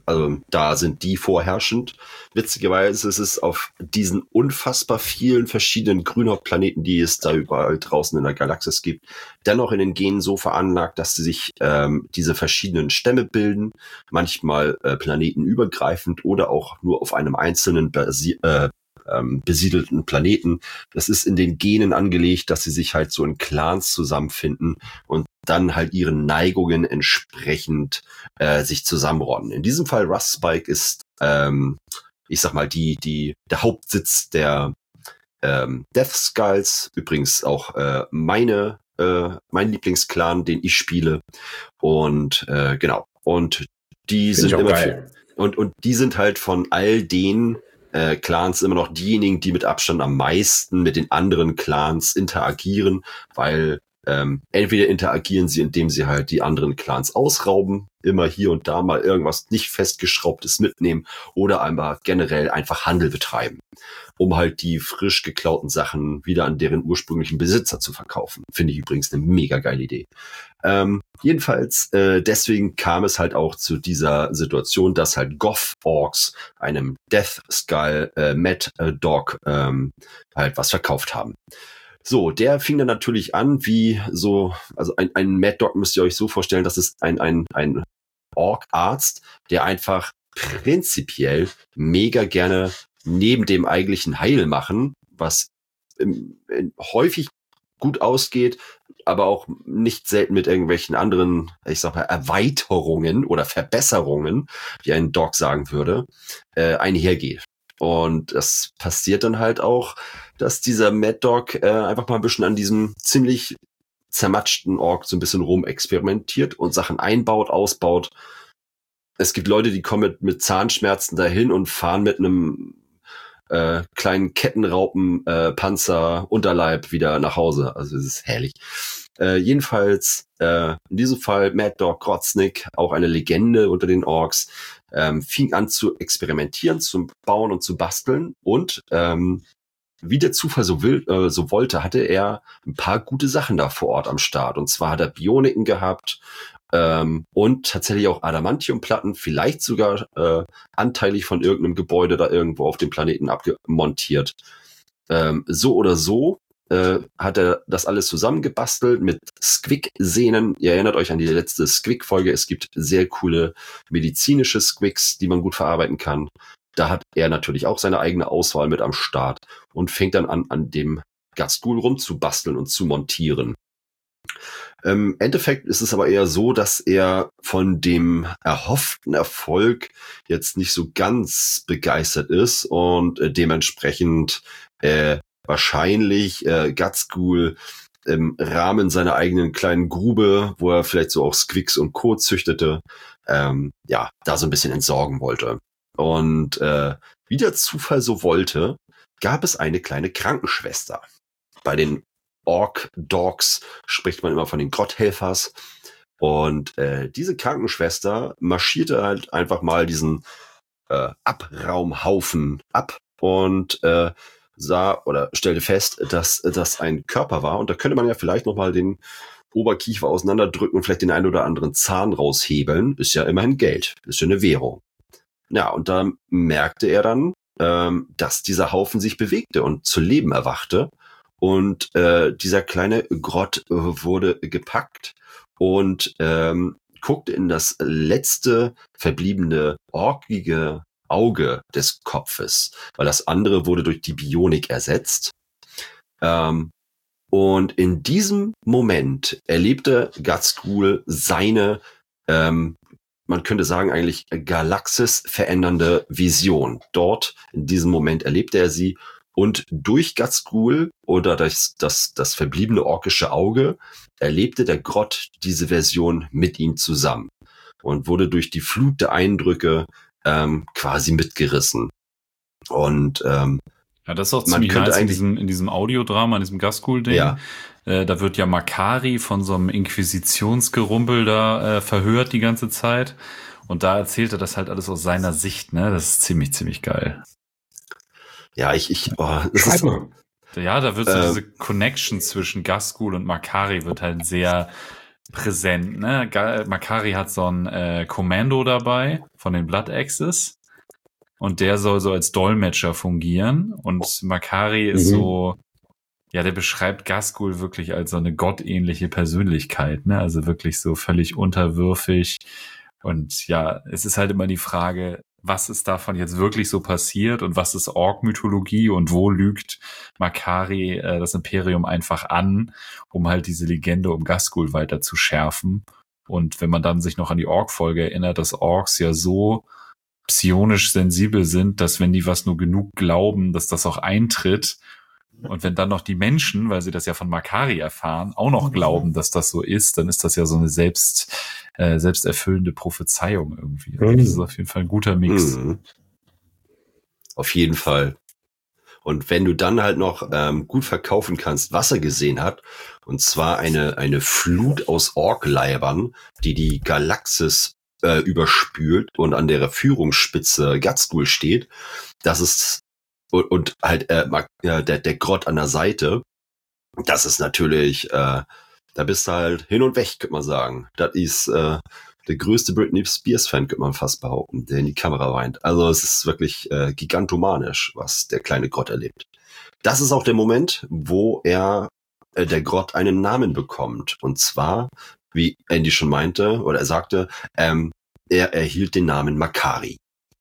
Also da sind die vorherrschend. Witzigerweise ist es auf diesen unfassbar vielen verschiedenen Grünhauptplaneten, die es da überall draußen in der Galaxis gibt, dennoch in den Genen so veranlagt, dass sie sich ähm, diese verschiedenen Stämme bilden, manchmal äh, planetenübergreifend oder auch nur auf einem einzelnen basi- äh, ähm, besiedelten Planeten. Das ist in den Genen angelegt, dass sie sich halt so in Clans zusammenfinden und dann halt ihren Neigungen entsprechend äh, sich zusammenrotten. In diesem Fall Rust Spike ist, ähm, ich sag mal, die die der Hauptsitz der ähm, Death Skulls. Übrigens auch äh, meine äh, mein Lieblingsclan, den ich spiele. Und äh, genau. Und die Find sind ich auch immer geil. und und die sind halt von all den äh, Clans immer noch diejenigen, die mit Abstand am meisten mit den anderen Clans interagieren, weil ähm, entweder interagieren sie, indem sie halt die anderen Clans ausrauben, immer hier und da mal irgendwas nicht festgeschraubtes mitnehmen oder einmal generell einfach Handel betreiben, um halt die frisch geklauten Sachen wieder an deren ursprünglichen Besitzer zu verkaufen. Finde ich übrigens eine mega geile Idee. Ähm, jedenfalls, äh, deswegen kam es halt auch zu dieser Situation, dass halt Goth-Orks einem Death Skull äh, Mad Dog ähm, halt was verkauft haben. So, der fing dann natürlich an, wie so, also ein, ein Mad Dog müsst ihr euch so vorstellen, das ist ein, ein, ein Ork-Arzt, der einfach prinzipiell mega gerne neben dem eigentlichen Heilmachen, was im, in, häufig gut ausgeht, aber auch nicht selten mit irgendwelchen anderen, ich sag mal, Erweiterungen oder Verbesserungen, wie ein Dog sagen würde, äh, einhergeht. Und das passiert dann halt auch, dass dieser Mad Dog äh, einfach mal ein bisschen an diesem ziemlich zermatschten Ork so ein bisschen rumexperimentiert und Sachen einbaut, ausbaut. Es gibt Leute, die kommen mit, mit Zahnschmerzen dahin und fahren mit einem äh, kleinen Kettenraupen äh, Panzer Unterleib wieder nach Hause. Also es ist herrlich. Äh, jedenfalls äh, in diesem Fall Mad Dog Grotznik, auch eine Legende unter den Orks, ähm, fing an zu experimentieren, zu bauen und zu basteln und ähm, wie der Zufall so will, äh, so wollte, hatte er ein paar gute Sachen da vor Ort am Start. Und zwar hat er Bioniken gehabt ähm, und tatsächlich auch Adamantiumplatten, vielleicht sogar äh, anteilig von irgendeinem Gebäude da irgendwo auf dem Planeten abgemontiert. Ähm, so oder so äh, hat er das alles zusammengebastelt mit Squick-Sehnen. Ihr erinnert euch an die letzte Squick-Folge. Es gibt sehr coole medizinische Squicks, die man gut verarbeiten kann. Da hat er natürlich auch seine eigene Auswahl mit am Start und fängt dann an, an dem Gasgul rumzubasteln und zu montieren. Im Endeffekt ist es aber eher so, dass er von dem erhofften Erfolg jetzt nicht so ganz begeistert ist und äh, dementsprechend äh, wahrscheinlich äh, Gasgul im Rahmen seiner eigenen kleinen Grube, wo er vielleicht so auch Squicks und Co. züchtete, ähm, ja, da so ein bisschen entsorgen wollte. Und äh, wie der Zufall so wollte, gab es eine kleine Krankenschwester. Bei den Ork-Dogs spricht man immer von den Grotthelfers. Und äh, diese Krankenschwester marschierte halt einfach mal diesen äh, Abraumhaufen ab und äh, sah oder stellte fest, dass das ein Körper war. Und da könnte man ja vielleicht nochmal den Oberkiefer auseinanderdrücken und vielleicht den einen oder anderen Zahn raushebeln. Ist ja immerhin Geld, ist ja eine Währung. Ja, und da merkte er dann, ähm, dass dieser Haufen sich bewegte und zu Leben erwachte. Und äh, dieser kleine Grott äh, wurde gepackt und ähm, guckte in das letzte verbliebene orkige Auge des Kopfes, weil das andere wurde durch die Bionik ersetzt. Ähm, und in diesem Moment erlebte Gasgul seine ähm, man könnte sagen, eigentlich Galaxis verändernde Vision. Dort, in diesem Moment, erlebte er sie und durch Gasgul oder das, das, das verbliebene orkische Auge erlebte der Grott diese Version mit ihm zusammen und wurde durch die Flut der Eindrücke ähm, quasi mitgerissen. Und ähm, ja, das ist auch ziemlich nice in diesem, in diesem Audiodrama, in diesem Gasgul-Ding. Ja. Äh, da wird ja Makari von so einem Inquisitionsgerumpel da äh, verhört die ganze Zeit. Und da erzählt er das halt alles aus seiner Sicht, ne? Das ist ziemlich, ziemlich geil. Ja, ich, ich, oh, das Schreib ist, mal. Ja, da wird so äh, diese Connection zwischen Gasgul und Makari wird halt sehr präsent. Ne? Makari hat so ein äh, Kommando dabei von den Blood Axes und der soll so als Dolmetscher fungieren und Makari ist Mhm. so, ja, der beschreibt Ghazghkull wirklich als so eine gottähnliche Persönlichkeit, ne? Also wirklich so völlig unterwürfig. Und ja, es ist halt immer die Frage, was ist davon jetzt wirklich so passiert und was ist Ork-Mythologie und wo lügt Makari äh, das Imperium einfach an, um halt diese Legende um Ghazghkull weiter zu schärfen. Und wenn man dann sich noch an die Ork-Folge erinnert, dass Orks ja so psionisch sensibel sind, dass wenn die was nur genug glauben, dass das auch eintritt. Und wenn dann noch die Menschen, weil sie das ja von Makari erfahren, auch noch glauben, dass das so ist, dann ist das ja so eine selbst, äh, selbsterfüllende Prophezeiung irgendwie. Also das ist auf jeden Fall ein guter Mix. Mhm. Auf jeden Fall. Und wenn du dann halt noch ähm, gut verkaufen kannst, was er gesehen hat, und zwar eine eine Flut aus Ork-Leibern, die die Galaxis äh, überspült und an der Führungsspitze Ghazghkull steht, das ist und, und halt äh, der der Grott an der Seite, das ist natürlich, äh, da bist du halt hin und weg, könnte man sagen. Das ist äh, der größte Britney Spears-Fan, könnte man fast behaupten, der in die Kamera weint. Also es ist wirklich äh, gigantomanisch, was der kleine Grott erlebt. Das ist auch der Moment, wo er, äh, der Grott, einen Namen bekommt. Und zwar, wie Andy schon meinte, oder er sagte, ähm, er erhielt den Namen Makari.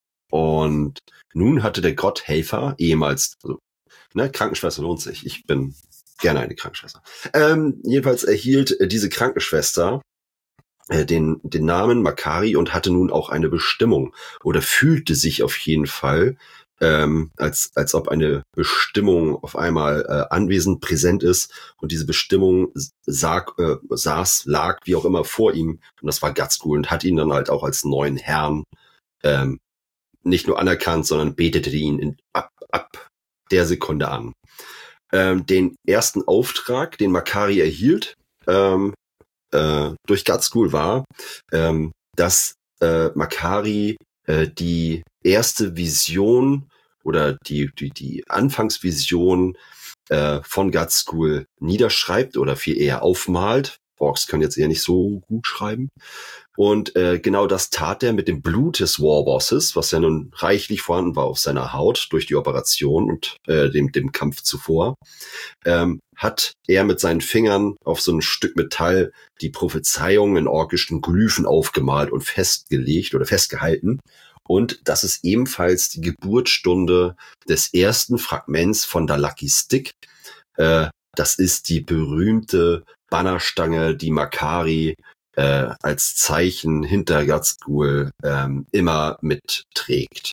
Und nun hatte der Grott Helfer, ehemals, also, ne, Krankenschwester lohnt sich. Ich bin gerne eine Krankenschwester. Ähm, jedenfalls erhielt äh, diese Krankenschwester äh, den, den Namen Makari und hatte nun auch eine Bestimmung oder fühlte sich auf jeden Fall, ähm, als, als ob eine Bestimmung auf einmal äh, anwesend, präsent ist und diese Bestimmung sag, äh, saß, lag, wie auch immer vor ihm und das war Ghazghkull und hat ihn dann halt auch als neuen Herrn ähm, nicht nur anerkannt, sondern betete ihn in, ab, ab der Sekunde an. Ähm, den ersten Auftrag, den Makari erhielt, ähm, äh, durch Ghazghkull war, ähm, dass äh, Makari äh, die erste Vision oder die die die Anfangsvision äh, von Ghazghkull niederschreibt oder viel eher aufmalt. Orks können jetzt eher nicht so gut schreiben. Und äh, genau das tat er mit dem Blut des Warbosses, was ja nun reichlich vorhanden war auf seiner Haut durch die Operation und äh, dem, dem Kampf zuvor, ähm, hat er mit seinen Fingern auf so ein Stück Metall die Prophezeiung in orkischen Glyphen aufgemalt und festgelegt oder festgehalten. Und das ist ebenfalls die Geburtsstunde des ersten Fragments von der Lucky Stick. Äh, das ist die berühmte Bannerstange, die Makari äh, als Zeichen hinter Ghazghkull ähm, immer mitträgt.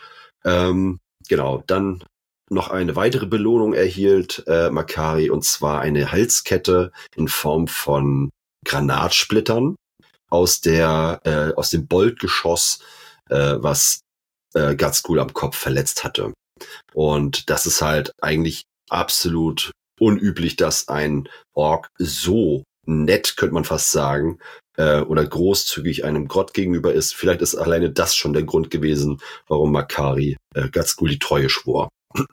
Ähm, genau, dann noch eine weitere Belohnung erhielt äh, Makari, und zwar eine Halskette in Form von Granatsplittern aus der äh, aus dem Boltgeschoss, äh, was äh, Ghazghkull am Kopf verletzt hatte. Und das ist halt eigentlich absolut unüblich, dass ein Ork so nett, könnte man fast sagen, äh, oder großzügig einem Grott gegenüber ist. Vielleicht ist alleine das schon der Grund gewesen, warum Makari äh, Ghazghkull die Treue schwor.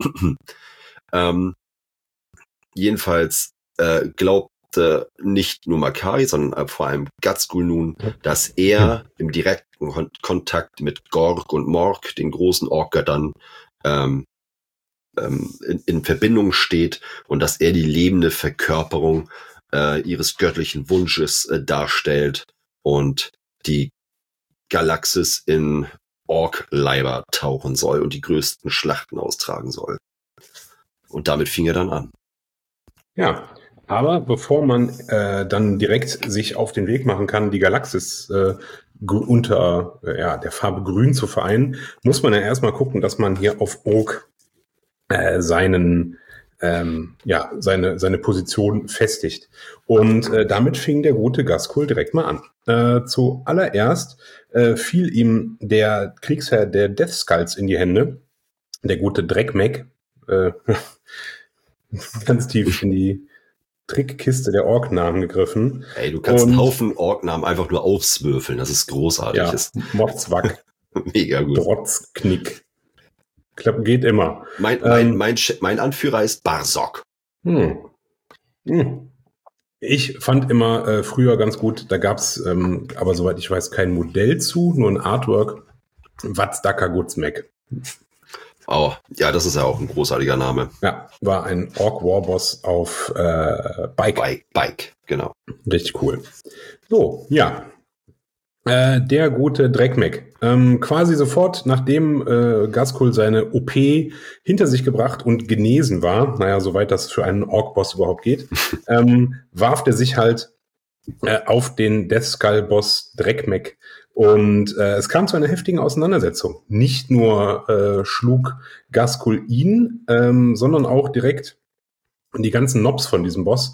ähm, jedenfalls äh, glaubte nicht nur Makari, sondern vor allem Ghazghkull nun, dass er im direkten Kon- Kontakt mit Gorg und Morg, den großen Orkgöttern, ähm, ähm, in, in Verbindung steht und dass er die lebende Verkörperung äh, ihres göttlichen Wunsches äh, darstellt und die Galaxis in Ork-Leiber tauchen soll und die größten Schlachten austragen soll. Und damit fing er dann an. Ja, aber bevor man äh, dann direkt sich auf den Weg machen kann, die Galaxis äh, gr- unter äh, ja, der Farbe Grün zu vereinen, muss man ja erstmal gucken, dass man hier auf Ork äh, seinen ähm, ja seine seine Position festigt. Und äh, damit fing der gute Ghazghkull direkt mal an. Äh, zuallererst äh, fiel ihm der Kriegsherr der Death Skulls in die Hände, der gute Drekmek, äh, ganz tief in die Trickkiste der Ork-Namen gegriffen. Ey, du kannst Und- einen Haufen Ork-Namen einfach nur aufswürfeln. Das ist großartig. Ja, Das ist Motzwack, mega gut. Drotzknick. Klappt, geht immer. Mein, mein, Ähm, mein, Sch- mein Anführer ist Barsok. Hm. Hm. Ich fand immer äh, früher ganz gut, da gab's ähm, aber soweit ich weiß kein Modell zu, nur ein Artwork. Wazdaka Gutzmek. Oh, ja, das ist ja auch ein großartiger Name. Ja, war ein Ork-Warboss auf äh, Bike. Bike, Bike, genau. Richtig cool. So, ja. Äh, der gute Drekmek. Ähm, quasi sofort, nachdem äh, Ghazghkull seine O P hinter sich gebracht und genesen war, naja, soweit das für einen Ork-Boss überhaupt geht, ähm, warf der sich halt äh, auf den Death Skull-Boss Drekmek. Und äh, es kam zu einer heftigen Auseinandersetzung. Nicht nur äh, schlug Ghazghkull ihn, ähm, sondern auch direkt die ganzen Nobs von diesem Boss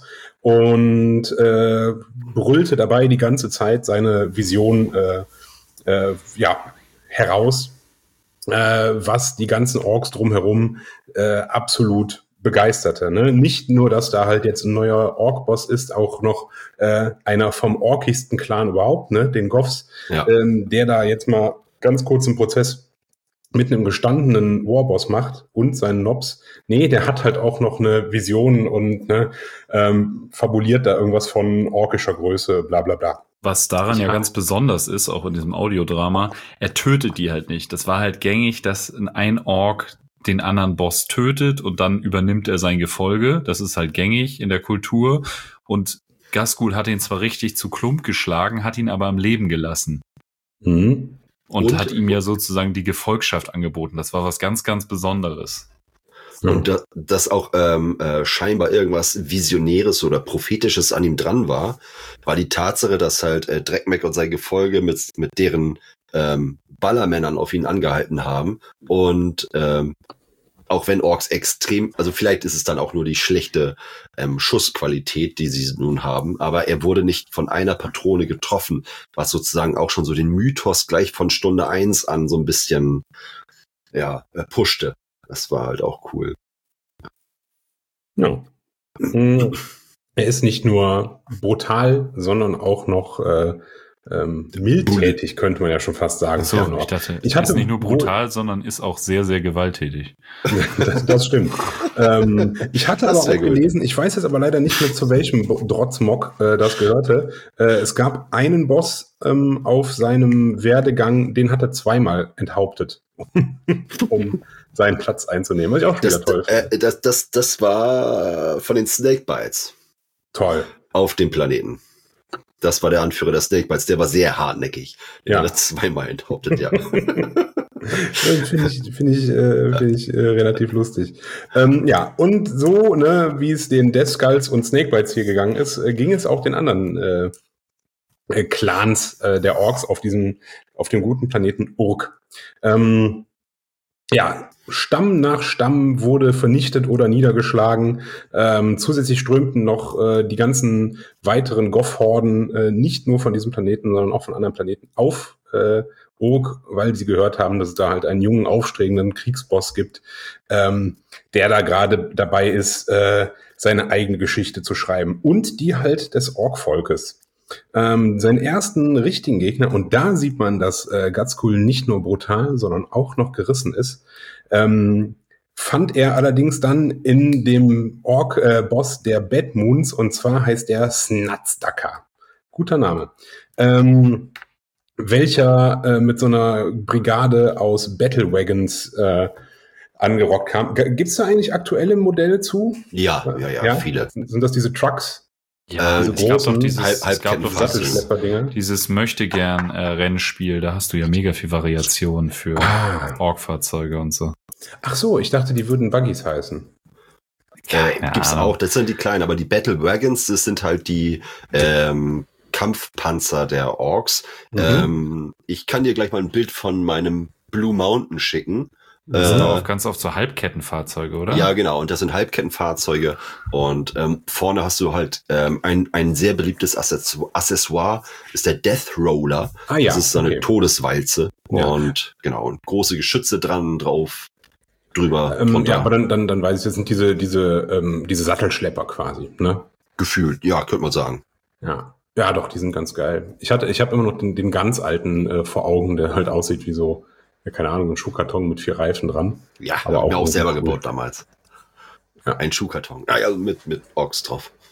und äh, brüllte dabei die ganze Zeit seine Vision äh, äh, ja, heraus, äh, was die ganzen Orks drumherum äh, absolut begeisterte. Ne? Nicht nur, dass da halt jetzt ein neuer Ork-Boss ist, auch noch äh, einer vom orkigsten Clan überhaupt, ne? Den Goffs, Ja. ähm, der da jetzt mal ganz kurz im Prozess mit einem gestandenen Warboss macht und seinen Nobs. Nee, der hat halt auch noch eine Vision und ne, ähm, fabuliert da irgendwas von orkischer Größe, bla bla bla. Was daran ja ganz besonders ist, auch in diesem Audiodrama, er tötet die halt nicht. Das war halt gängig, dass ein Ork den anderen Boss tötet und dann übernimmt er sein Gefolge. Das ist halt gängig in der Kultur. Und Ghazghkull hat ihn zwar richtig zu Klump geschlagen, hat ihn aber am Leben gelassen. Mhm. Und, Und- hat ihm ja sozusagen die Gefolgschaft angeboten. Das war was ganz, ganz Besonderes. Und da, dass auch ähm, äh, scheinbar irgendwas Visionäres oder Prophetisches an ihm dran war, war die Tatsache, dass halt äh, Drekmek und sein Gefolge mit, mit deren ähm, Ballermännern auf ihn angehalten haben. Und ähm, auch wenn Orks extrem, also vielleicht ist es dann auch nur die schlechte ähm, Schussqualität, die sie nun haben, aber er wurde nicht von einer Patrone getroffen, was sozusagen auch schon so den Mythos gleich von Stunde eins an so ein bisschen ja äh, pushte. Das war halt auch cool. Ja. Mhm. Er ist nicht nur brutal, sondern auch noch äh, ähm, mildtätig, könnte man ja schon fast sagen. So, Ja, noch. ich dachte, Ich ich hatte ist nicht nur wohl- brutal, sondern ist auch sehr, sehr gewalttätig. das, das stimmt. ähm, ich hatte Das aber wär auch gut. gelesen, ich weiß jetzt aber leider nicht mehr, zu welchem Bo- Drotzmock äh, das gehörte. Äh, es gab einen Boss ähm, auf seinem Werdegang, den hat er zweimal enthauptet, um seinen Platz einzunehmen. Was ich auch schon Das, wieder toll finde. äh, das, das, das war von den Snakebites Toll. auf dem Planeten. Das war der Anführer der Snakebites, der war sehr hartnäckig. Der Ja. hat das zweimal enthauptet, ja. Finde ich, finde ich, äh, finde ich äh, relativ lustig. Ähm, ja, und so, ne, wie es den Death Skulls und Snakebites hier gegangen ist, äh, ging es auch den anderen äh, äh, Clans äh, der Orks auf diesem, auf dem guten Planeten Urk. Ähm, ja, Stamm nach Stamm wurde vernichtet oder niedergeschlagen. Ähm, zusätzlich strömten noch äh, die ganzen weiteren Goff-Horden äh, nicht nur von diesem Planeten, sondern auch von anderen Planeten auf äh, Urk, weil sie gehört haben, dass es da halt einen jungen, aufstrebenden Kriegsboss gibt, ähm, der da gerade dabei ist, äh, seine eigene Geschichte zu schreiben. Und die halt des Ork-Volkes. Ähm, seinen ersten richtigen Gegner, und da sieht man, dass äh, Ghazghkull nicht nur brutal, sondern auch noch gerissen ist, ähm, fand er allerdings dann in dem Ork-Boss der Bad Moons, und zwar heißt der Snazdaka. Guter Name. Ähm, welcher äh, mit so einer Brigade aus Battlewagons äh, angerockt kam. Gibt es da eigentlich aktuelle Modelle zu? Ja, ja, ja, viele. Sind das diese Trucks? Ja, Äh, es diese gab doch großen dieses, Halb- es gab doch dieses, Sattelschlepper-Dinger? dieses Möchtegern-Rennspiel, da hast du ja mega viel Variation für Ah. Ork-Fahrzeuge und so. Ach so, ich dachte, die würden Buggies heißen. Äh, Keine gibt's Ahnung. auch, das sind die kleinen, aber die Battle Wagons, das sind halt die ähm, Kampfpanzer der Orks. Mhm. Ähm, ich kann dir gleich mal ein Bild von meinem Blue Mountain schicken. Das sind Äh, auch ganz oft so Halbkettenfahrzeuge, oder? Ja, genau. Und das sind Halbkettenfahrzeuge. Und ähm, vorne hast du halt ähm, ein, ein sehr beliebtes Accessoire, Accessoire ist der Death Roller. Ah ja, Das ist so eine okay. Todeswalze. Ja. Und genau, und große Geschütze dran, drauf, drüber, Ähm, drunter. ja, aber dann, dann, dann weiß ich, das sind diese, diese, ähm, diese Sattelschlepper quasi, ne? Gefühlt, ja, könnte man sagen. Ja. Ja, doch, die sind ganz geil. Ich hatte, ich habe immer noch den, den ganz alten äh, vor Augen, der halt aussieht wie so, ja, keine Ahnung, ein Schuhkarton mit vier Reifen dran. Ja, Aber haben wir auch auch selber cool. gebaut damals. Ja. Ein Schuhkarton. Ah, ja, mit, mit Orks drauf.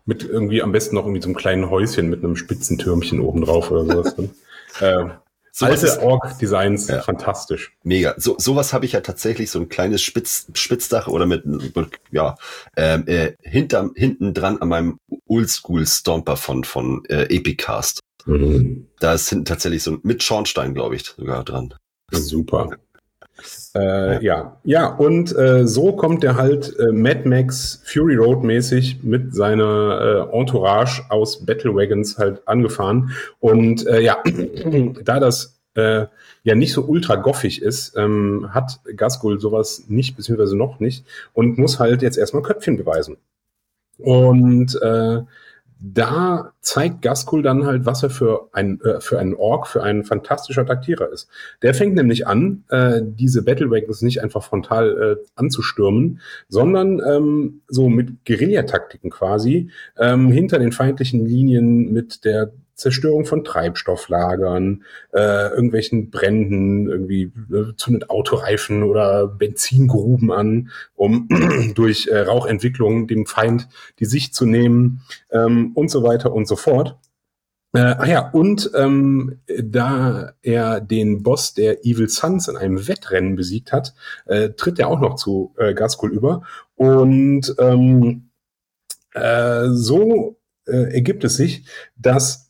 Mit irgendwie am besten noch irgendwie so einem kleinen Häuschen mit einem spitzen Türmchen oben drauf oder sowas. äh, So alte Org-Designs, ja. fantastisch. Mega. So sowas habe ich ja tatsächlich, so ein kleines Spitz, Spitzdach oder mit, ja, ähm, äh, hinterm, hinten dran an meinem Oldschool-Stomper von, von äh, Epicast. Mhm. Da ist hinten tatsächlich so ein, mit Schornstein, glaube ich, sogar dran. Super. Äh, ja, ja, und äh, so kommt er halt äh, Mad Max Fury Road mäßig mit seiner äh, Entourage aus Battle Wagons halt angefahren. Und äh, ja, da das äh, ja nicht so ultra goffig ist, ähm, hat Ghazghkull sowas nicht, beziehungsweise noch nicht, und muss halt jetzt erstmal Köpfchen beweisen. Und äh, da zeigt Ghazghkull dann halt, was er für ein äh, für einen Ork, für einen fantastischer Taktierer ist. Der fängt nämlich an, äh, diese Battle Wagons nicht einfach frontal äh, anzustürmen, sondern ähm, so mit Guerillataktiken quasi ähm, hinter den feindlichen Linien mit der Zerstörung von Treibstofflagern, äh, irgendwelchen Bränden, irgendwie äh, zündet Autoreifen oder Benzingruben an, um durch äh, Rauchentwicklung dem Feind die Sicht zu nehmen, ähm, und so weiter und so fort. Äh, ah ja, und ähm, da er den Boss der Evil Sons in einem Wettrennen besiegt hat, äh, tritt er auch noch zu äh, Ghazghkull über. Und ähm, äh, so äh, ergibt es sich, dass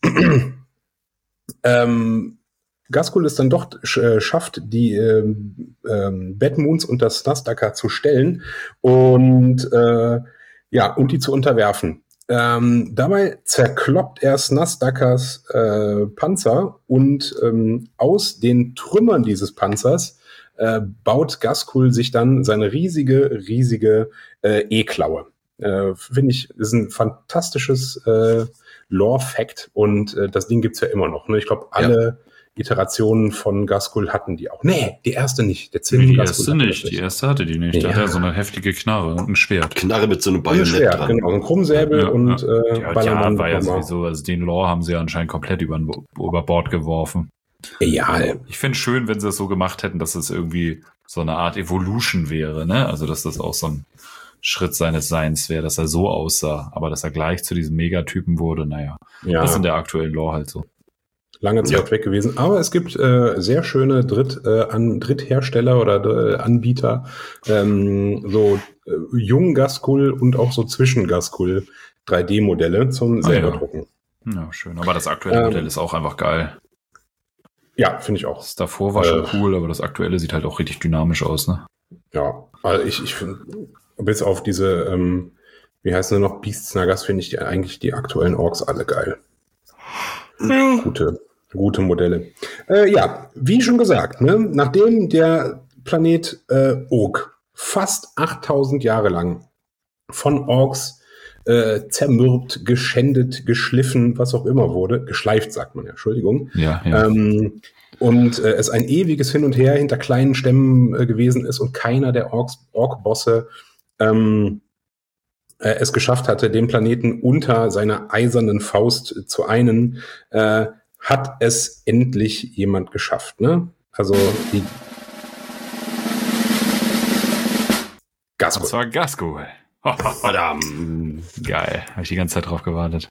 ähm, Ghazghkull es dann doch äh, schafft, die ähm, ähm, Batmoons und das Snazdacker zu stellen und äh, ja, und die zu unterwerfen. Ähm, dabei zerkloppt er Snazdackers äh, Panzer und ähm, aus den Trümmern dieses Panzers äh, baut Ghazghkull sich dann seine riesige, riesige äh, E-Klaue. Äh, Finde ich, ist ein fantastisches äh, Lore-Fact und äh, das Ding gibt's ja immer noch. Ne? Ich glaube, alle ja. Iterationen von Ghazghkull hatten die auch. Nee, die erste nicht. Der nee, die erste nicht. nicht. Die erste hatte die nicht. Ja. Da hat er so eine heftige Knarre und ein Schwert. Knarre mit so einem Bajonett Schwert, dran. Genau, ein Krummsäbel ja, und ja. Äh, ja, Ballermann. Ja, war ja sowieso, also den Lore haben sie ja anscheinend komplett über, über Bord geworfen. Ja. Ich finde es schön, wenn sie das so gemacht hätten, dass es irgendwie so eine Art Evolution wäre, ne? Also, dass das auch so ein Schritt seines Seins wäre, dass er so aussah, aber dass er gleich zu diesem Megatypen wurde, naja. Ja. Das ist in der aktuellen Lore halt so. Lange Zeit ja. weg gewesen. Aber es gibt äh, sehr schöne Dritt, äh, an Dritthersteller oder äh, Anbieter, ähm, so äh, jungen Ghazghkull und auch so zwischen Ghazghkull drei D-Modelle zum ah, selber ja. drucken. Ja, schön. Aber das aktuelle ähm, Modell ist auch einfach geil. Ja, finde ich auch. Das davor war schon äh, cool, aber das aktuelle sieht halt auch richtig dynamisch aus, ne? Ja, also ich, ich finde, bis auf diese, ähm, wie heißen sie noch, Beastsnaggers, finde ich die, eigentlich die aktuellen Orks alle geil. Mhm. Gute, gute Modelle. Äh, ja, wie schon gesagt, ne, nachdem der Planet äh, Ork fast achttausend Jahre lang von Orks äh, zermürbt, geschändet, geschliffen, was auch immer wurde, geschleift sagt man ja, Entschuldigung. Ja, ja. Ähm, und äh, es ein ewiges Hin und Her hinter kleinen Stämmen äh, gewesen ist und keiner der Orks, Ork-Bosse ähm, äh, es geschafft hatte, den Planeten unter seiner eisernen Faust zu einen, äh, hat es endlich jemand geschafft. Ne? Also die Ghazghkull. Und zwar Ghazghkull. Verdammt. Geil. Habe ich die ganze Zeit drauf gewartet.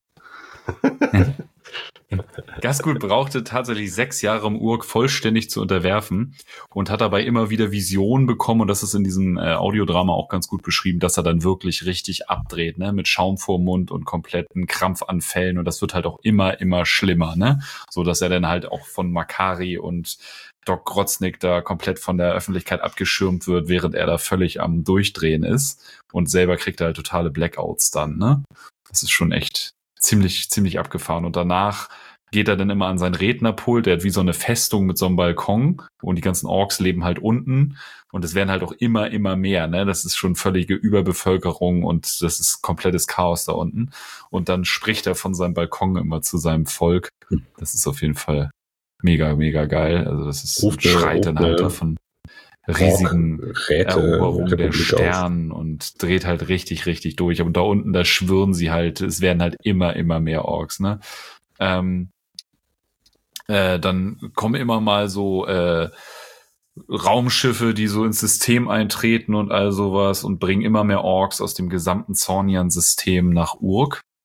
Ghazghkull brauchte tatsächlich sechs Jahre, um Uruk vollständig zu unterwerfen und hat dabei immer wieder Visionen bekommen und das ist in diesem äh, Audiodrama auch ganz gut beschrieben, dass er dann wirklich richtig abdreht, ne, mit Schaum vorm Mund und kompletten Krampfanfällen und das wird halt auch immer, immer schlimmer, ne, so dass er dann halt auch von Makari und Doc Groznyk da komplett von der Öffentlichkeit abgeschirmt wird, während er da völlig am Durchdrehen ist und selber kriegt er halt totale Blackouts dann, ne, das ist schon echt ziemlich, ziemlich abgefahren. Und danach geht er dann immer an seinen Rednerpult. Der hat wie so eine Festung mit so einem Balkon und die ganzen Orks leben halt unten. Und es werden halt auch immer, immer mehr. Ne? Das ist schon völlige Überbevölkerung und das ist komplettes Chaos da unten. Und dann spricht er von seinem Balkon immer zu seinem Volk. Das ist auf jeden Fall mega, mega geil. Also das ist Ruft schreit dann halt eine davon riesigen Räte, Eroberung der Republik Sterne und dreht halt richtig, richtig durch. Und da unten, da schwirren sie halt, es werden halt immer, immer mehr Orks, ne? Ähm, äh, dann kommen immer mal so äh, Raumschiffe, die so ins System eintreten und all sowas und bringen immer mehr Orks aus dem gesamten Zornian-System nach Uruk.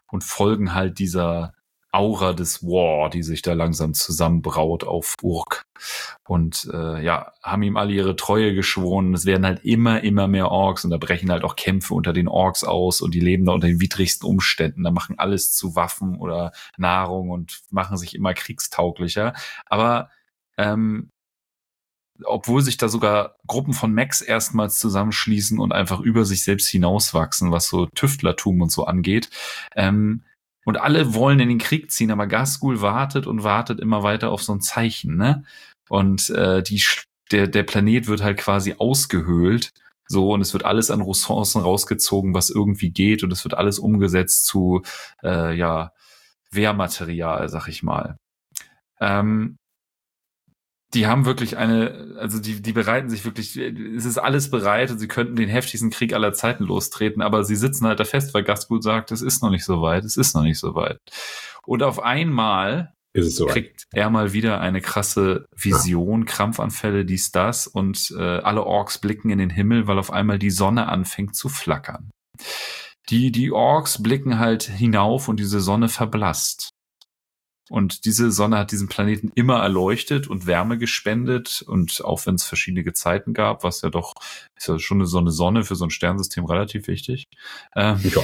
und folgen halt dieser Aura des War, die sich da langsam zusammenbraut auf Urk. Und äh, ja, haben ihm alle ihre Treue geschworen. Es werden halt immer, immer mehr Orks und da brechen halt auch Kämpfe unter den Orks aus und die leben da unter den widrigsten Umständen. Da machen alles zu Waffen oder Nahrung und machen sich immer kriegstauglicher. Aber ähm, obwohl sich da sogar Gruppen von Mechs erstmals zusammenschließen und einfach über sich selbst hinauswachsen, was so Tüftlertum und so angeht, ähm, und alle wollen in den Krieg ziehen, aber Ghazghkull wartet und wartet immer weiter auf so ein Zeichen, ne? Und äh, die der der Planet wird halt quasi ausgehöhlt, so, und es wird alles an Ressourcen rausgezogen, was irgendwie geht, und es wird alles umgesetzt zu äh, ja Wehrmaterial, sag ich mal. Ähm, Die haben wirklich eine, also die, die bereiten sich wirklich, es ist alles bereit und sie könnten den heftigsten Krieg aller Zeiten lostreten, aber sie sitzen halt da fest, weil Ghazghkull sagt, es ist noch nicht so weit, es ist noch nicht so weit. Und auf einmal Ist es so weit? kriegt er mal wieder eine krasse Vision, Krampfanfälle, dies, das, und äh, alle Orks blicken in den Himmel, weil auf einmal die Sonne anfängt zu flackern. Die, die Orks blicken halt hinauf und diese Sonne verblasst. Und diese Sonne hat diesen Planeten immer erleuchtet und Wärme gespendet, und auch wenn es verschiedene Gezeiten gab, was ja doch, ist ja schon so eine Sonne für so ein Sternsystem relativ wichtig. Ähm, Ja.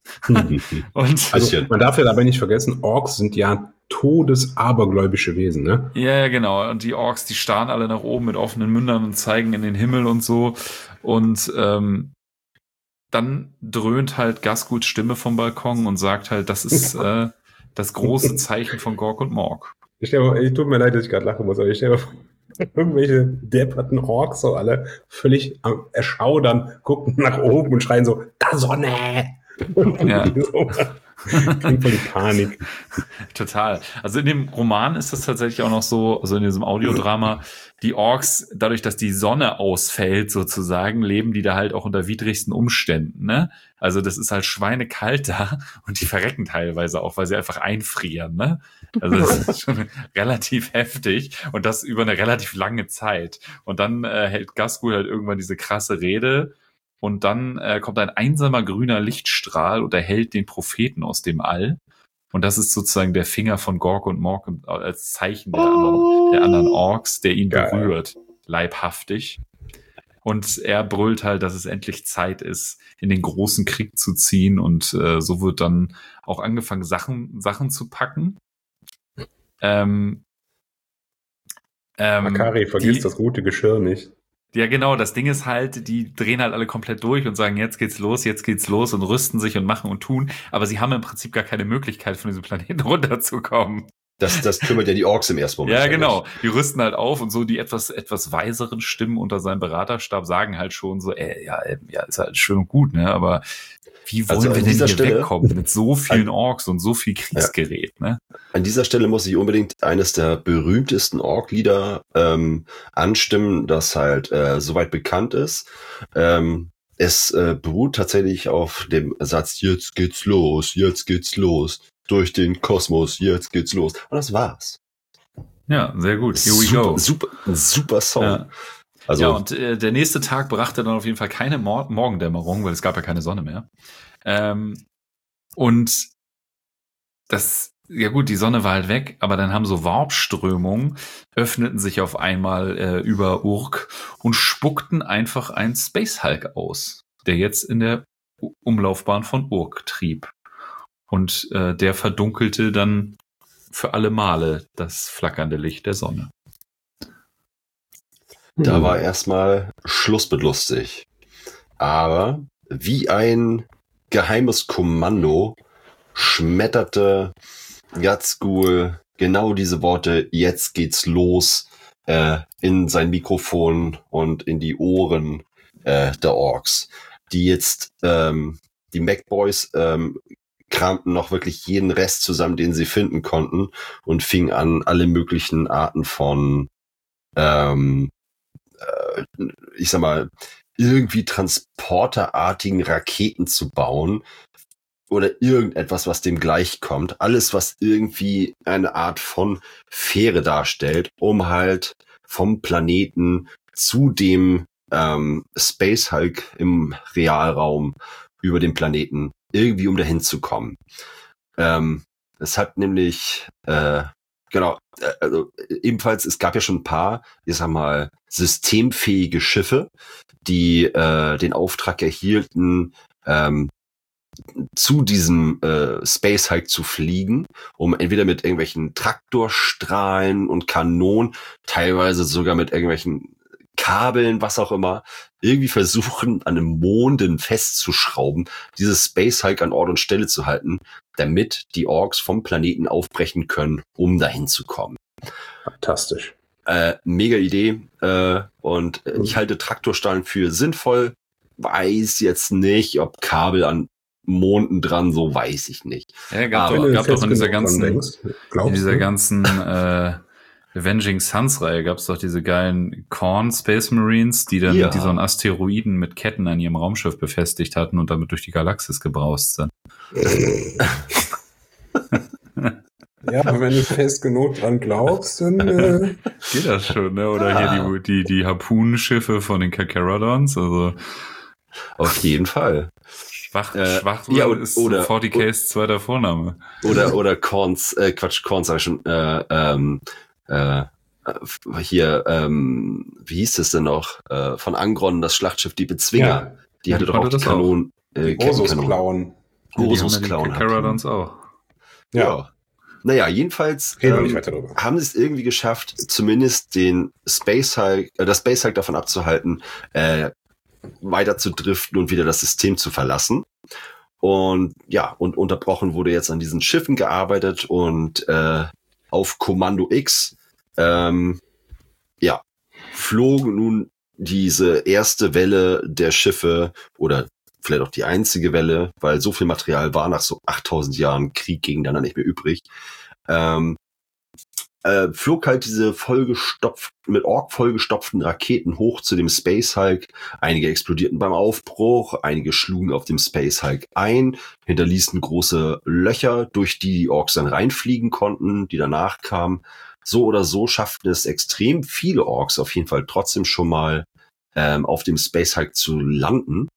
und Also man darf ja dabei nicht vergessen, Orks sind ja todesabergläubische Wesen, ne? ja, ja, genau. Und die Orks, die starren alle nach oben mit offenen Mündern und zeigen in den Himmel und so. Und ähm, dann dröhnt halt Ghazghkuls Stimme vom Balkon und sagt halt, das ist äh, das große Zeichen von Gork und Mork. Ich stell mal, ich tut mir leid, dass ich gerade lachen muss, aber ich stell mir vor, irgendwelche depperten Orks so alle völlig am Erschaudern, gucken nach oben und schreien so, da Sonne! Ja. So. Klingt voll die Panik. Total. Also in dem Roman ist das tatsächlich auch noch so, also in diesem Audiodrama, die Orks, dadurch, dass die Sonne ausfällt sozusagen, leben die da halt auch unter widrigsten Umständen, ne? Also das ist halt schweinekalt da und die verrecken teilweise auch, weil sie einfach einfrieren, ne? Also das ist schon relativ heftig und das über eine relativ lange Zeit. Und dann äh, hält Ghazghkull halt irgendwann diese krasse Rede. Und dann äh, kommt ein einsamer grüner Lichtstrahl und erhellt den Propheten aus dem All. Und das ist sozusagen der Finger von Gork und Mork als Zeichen der, anderen, der anderen Orks, der ihn Geil. berührt, leibhaftig. Und er brüllt halt, dass es endlich Zeit ist, in den großen Krieg zu ziehen. Und äh, so wird dann auch angefangen, Sachen, Sachen zu packen. Ähm, ähm, Akari, vergiss die, das gute Geschirr nicht. Ja, genau, das Ding ist halt, die drehen halt alle komplett durch und sagen, jetzt geht's los, jetzt geht's los, und rüsten sich und machen und tun, aber sie haben im Prinzip gar keine Möglichkeit, von diesem Planeten runterzukommen. Das, das kümmert ja die Orks im ersten Moment. Ja, nicht. genau, die rüsten halt auf, und so die etwas etwas weiseren Stimmen unter seinem Beraterstab sagen halt schon so, ey, ja, ja, ist halt schön und gut, ne, aber wie wollen Also an wir denn dieser hier Stelle- wegkommen mit so vielen an- Orks und so viel Kriegsgerät, ne? An dieser Stelle muss ich unbedingt eines der berühmtesten Ork-Lieder ähm, anstimmen, das halt äh, soweit bekannt ist. Ähm, es äh, beruht tatsächlich auf dem Satz, jetzt geht's los, jetzt geht's los, durch den Kosmos, jetzt geht's los. Und das war's. Ja, sehr gut, here we super, go. Super, ein super Song. Ja. Also, ja, und äh, der nächste Tag brachte dann auf jeden Fall keine Mor- Morgendämmerung, weil es gab ja keine Sonne mehr. Ähm, und das, ja gut, die Sonne war halt weg, aber dann haben so Warpströmungen, öffneten sich auf einmal äh, über Urk und spuckten einfach einen Space Hulk aus, der jetzt in der U- Umlaufbahn von Urk trieb. Und äh, der verdunkelte dann für alle Male das flackernde Licht der Sonne. da war erstmal Schluss mit lustig. Aber wie ein geheimes Kommando schmetterte Ghazghkull genau diese Worte, jetzt geht's los, äh, in sein Mikrofon und in die Ohren äh, der Orks, die jetzt, ähm, die Mech-Boys ähm, kramten noch wirklich jeden Rest zusammen, den sie finden konnten, und fingen an, alle möglichen Arten von ähm, äh, ich sag mal, irgendwie transporterartigen Raketen zu bauen oder irgendetwas, was dem gleichkommt. Alles, was irgendwie eine Art von Fähre darstellt, um halt vom Planeten zu dem ähm, Space Hulk im Realraum über den Planeten irgendwie um dahin zu kommen. Ähm, es hat nämlich, äh, genau, äh, also ebenfalls, es gab ja schon ein paar, ich sag mal, systemfähige Schiffe, die äh, den Auftrag erhielten, ähm, zu diesem äh, Space Hulk zu fliegen, um entweder mit irgendwelchen Traktorstrahlen und Kanonen, teilweise sogar mit irgendwelchen Kabeln, was auch immer, irgendwie versuchen, an einem Monden festzuschrauben, dieses Space Hulk an Ort und Stelle zu halten, damit die Orks vom Planeten aufbrechen können, um dahin zu kommen. Fantastisch. Äh, mega Idee. Äh, und äh, ich halte Traktorstrahlen für sinnvoll. Weiß jetzt nicht, ob Kabel an Monden dran, so weiß ich nicht. Ja, gab Aber doch, gab doch in dieser ganzen, denkst, in dieser du? ganzen äh, Avenging Suns-Reihe gab es doch diese geilen Korn Space Marines, die dann Ja. die so einen Asteroiden mit Ketten an ihrem Raumschiff befestigt hatten und damit durch die Galaxis gebraust sind. Ja, aber wenn du fest genug dran glaubst, dann äh, Geht das schon, ne? Oder Ah. hier die, die, die Harpunenschiffe von den Carcharodons, also Auf jeden Fall. Schwach, Äh, schwach ja, und- ist oder- forty Ks zweiter Vorname. Oder, oder Korns, äh, Quatsch, Korns sag ich schon, äh, ähm, äh, äh, hier, ähm, wie hieß es denn noch, äh, von Angron, das Schlachtschiff, die Bezwinger, ja, die hatte die doch auch konnte die das auch. Kanonen, äh, die Ursus Kettenkanonen. klauen. Ursus die klauen. hat. Carcharodons auch. Ja, Ja. Naja, jedenfalls reden wir ähm, nicht weiter drüber. haben sie es irgendwie geschafft, zumindest den Space Hulk, äh, das Space Hulk davon abzuhalten, äh, weiter zu driften und wieder das System zu verlassen. Und ja, und unterbrochen wurde jetzt an diesen Schiffen gearbeitet und äh, auf Kommando X, ähm, ja, flogen nun diese erste Welle der Schiffe oder vielleicht auch die einzige Welle, weil so viel Material war nach so achttausend Jahren Krieg gegeneinander nicht mehr übrig, ähm, äh, flog halt diese vollgestopft, mit Ork vollgestopften Raketen hoch zu dem Space Hulk. Einige explodierten beim Aufbruch, einige schlugen auf dem Space Hulk ein, hinterließen große Löcher, durch die die Orks dann reinfliegen konnten, die danach kamen. So oder so schafften es extrem viele Orks auf jeden Fall trotzdem schon mal ähm, auf dem Space Hulk zu landen.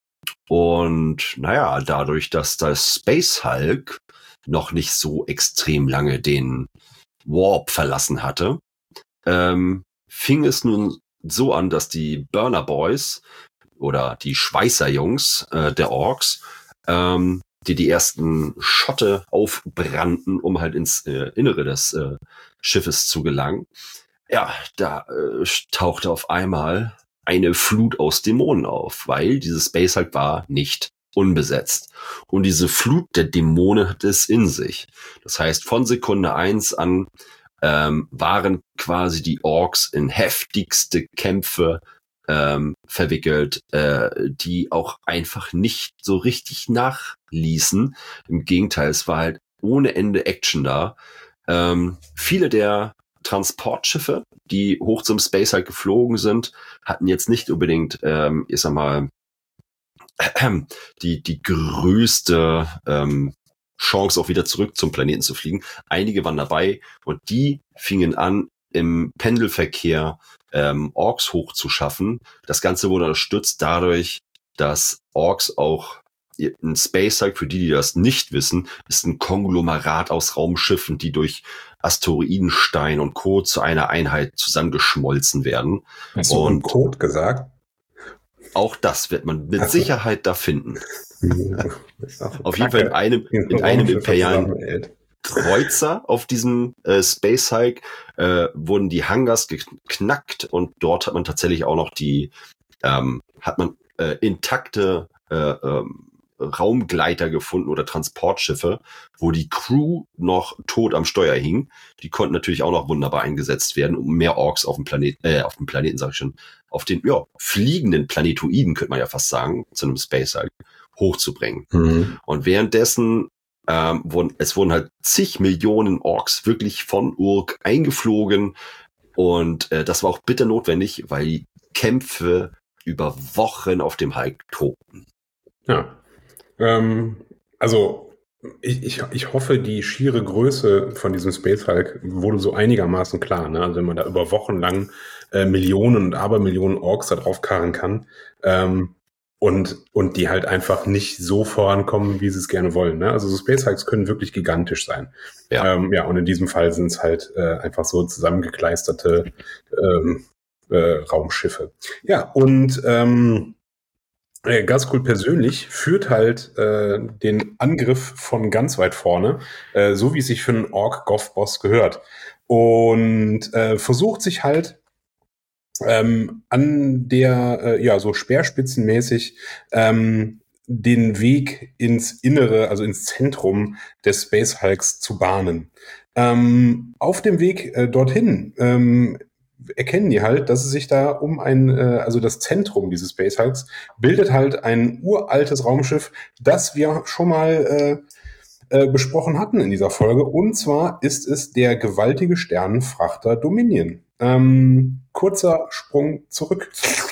Und naja, dadurch, dass das Space Hulk noch nicht so extrem lange den Warp verlassen hatte, ähm, fing es nun so an, dass die Burner Boys oder die Schweißerjungs äh, der Orks, ähm, die die ersten Schotte aufbrannten, um halt ins äh, Innere des äh, Schiffes zu gelangen, ja, da äh, tauchte auf einmal eine Flut aus Dämonen auf, weil dieses Space Hulk war nicht unbesetzt. Und diese Flut der Dämonen hat es in sich. Das heißt, von Sekunde eins an ähm, waren quasi die Orks in heftigste Kämpfe ähm, verwickelt, äh, die auch einfach nicht so richtig nachließen. Im Gegenteil, es war halt ohne Ende Action da. Ähm, viele der Transportschiffe, die hoch zum Space Hulk geflogen sind, hatten jetzt nicht unbedingt, ähm, ich sag mal, äh, die die größte ähm, Chance, auch wieder zurück zum Planeten zu fliegen. Einige waren dabei und die fingen an, im Pendelverkehr ähm, Orks hochzuschaffen. Das Ganze wurde unterstützt dadurch, dass Orks auch ein Space Hulk, für die, die das nicht wissen, ist ein Konglomerat aus Raumschiffen, die durch Asteroidenstein und Co. zu einer Einheit zusammengeschmolzen werden. Hast du und einen Code gesagt? Auch das wird man mit Ach so. Sicherheit da finden. Auf jeden Kacke. Fall in einem, in einem imperialen Kreuzer auf diesem äh, Space Hulk äh, wurden die Hangars geknackt und dort hat man tatsächlich auch noch die, ähm, hat man äh, intakte äh, ähm, Raumgleiter gefunden oder Transportschiffe, wo die Crew noch tot am Steuer hing. Die konnten natürlich auch noch wunderbar eingesetzt werden, um mehr Orks auf dem Planeten, äh, auf dem Planeten, sag ich schon, auf den, ja, fliegenden Planetoiden, könnte man ja fast sagen, zu einem Space Hulk hochzubringen. Mhm. Und währenddessen ähm, wurden, es wurden halt zig Millionen Orks wirklich von Urk eingeflogen und äh, das war auch bitter notwendig, weil die Kämpfe über Wochen auf dem Hulk tobten. Ja. Ähm, also ich, ich, ich hoffe, die schiere Größe von diesem Space Hulk wurde so einigermaßen klar. Ne? Also wenn man da über Wochen lang äh, Millionen und Abermillionen Orks da drauf karren kann, ähm, und, und die halt einfach nicht so vorankommen, wie sie es gerne wollen. Ne? Also so Space Hulks können wirklich gigantisch sein. Ja, ähm, ja und in diesem Fall sind es halt äh, einfach so zusammengekleisterte ähm, äh, Raumschiffe. Ja, und ähm, äh, Ghazghkull persönlich führt halt äh, den Angriff von ganz weit vorne, äh, so wie es sich für einen Ork-Goth-Boss gehört. Und äh, versucht sich halt Ähm, an der, äh, ja, so speerspitzenmäßig ähm, den Weg ins Innere, also ins Zentrum des Space Hulks zu bahnen. Ähm, auf dem Weg äh, dorthin ähm, erkennen die halt, dass es sich da um ein, äh, also das Zentrum dieses Space Hulks bildet halt ein uraltes Raumschiff, das wir schon mal äh, äh, besprochen hatten in dieser Folge. Und zwar ist es der gewaltige Sternenfrachter Dominion. Ähm, kurzer Sprung zurück.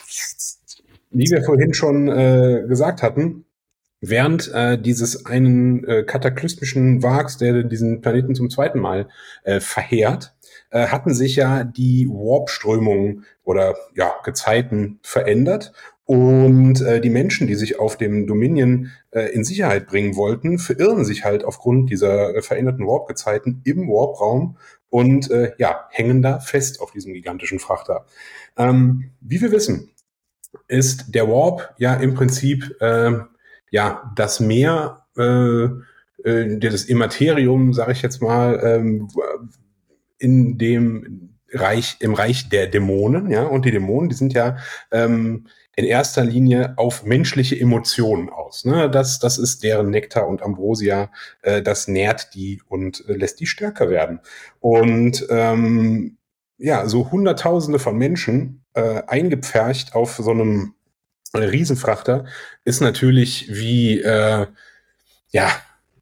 Wie wir vorhin schon äh, gesagt hatten, während äh, dieses einen äh, kataklysmischen Wags, der diesen Planeten zum zweiten Mal äh, verheert, äh, hatten sich ja die Warp-Strömungen oder ja Gezeiten verändert. Und äh, die Menschen, die sich auf dem Dominion äh, in Sicherheit bringen wollten, verirren sich halt aufgrund dieser äh, veränderten Warp-Gezeiten im Warp-Raum und äh, ja, hängen da fest auf diesem gigantischen Frachter. Ähm, wie wir wissen, ist der Warp ja im Prinzip äh, ja das Meer, äh, äh, das Immaterium, sage ich jetzt mal, ähm, in dem Reich, im Reich der Dämonen, ja, und die Dämonen, die sind ja ähm, in erster Linie auf menschliche Emotionen aus. Ne? Das, das ist deren Nektar und Ambrosia, äh, das nährt die und äh, lässt die stärker werden. Und ähm, ja, so Hunderttausende von Menschen äh, eingepfercht auf so einem Riesenfrachter ist natürlich wie, äh, ja,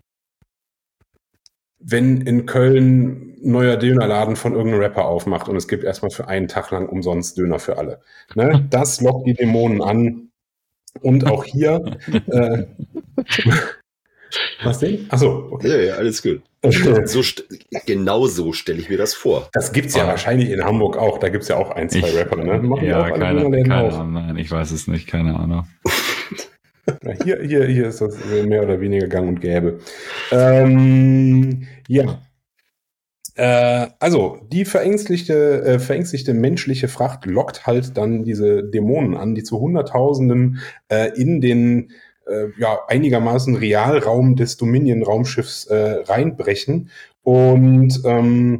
wenn in Köln ein neuer Dönerladen von irgendeinem Rapper aufmacht und es gibt erstmal für einen Tag lang umsonst Döner für alle. Ne? Das lockt die Dämonen an. Und auch hier äh, was denn? Achso, okay. Ja, ja, alles gut. So st- genau so stelle ich mir das vor. Das gibt's ja Ah. wahrscheinlich in Hamburg auch. Da gibt's ja auch ein, zwei Ich- Rapper. Ne? Machen die Ja, auch alle keine, Dönerläden keine auf. Ahnung, nein, ich weiß es nicht, keine Ahnung. Ja, hier, hier, hier ist das mehr oder weniger gang und gäbe. Ähm, ja. Äh, also, die verängstlichte, äh, verängstigte menschliche Fracht lockt halt dann diese Dämonen an, die zu Hunderttausenden äh, in den äh, ja, einigermaßen Realraum des Dominion-Raumschiffs äh, reinbrechen. Und, ähm,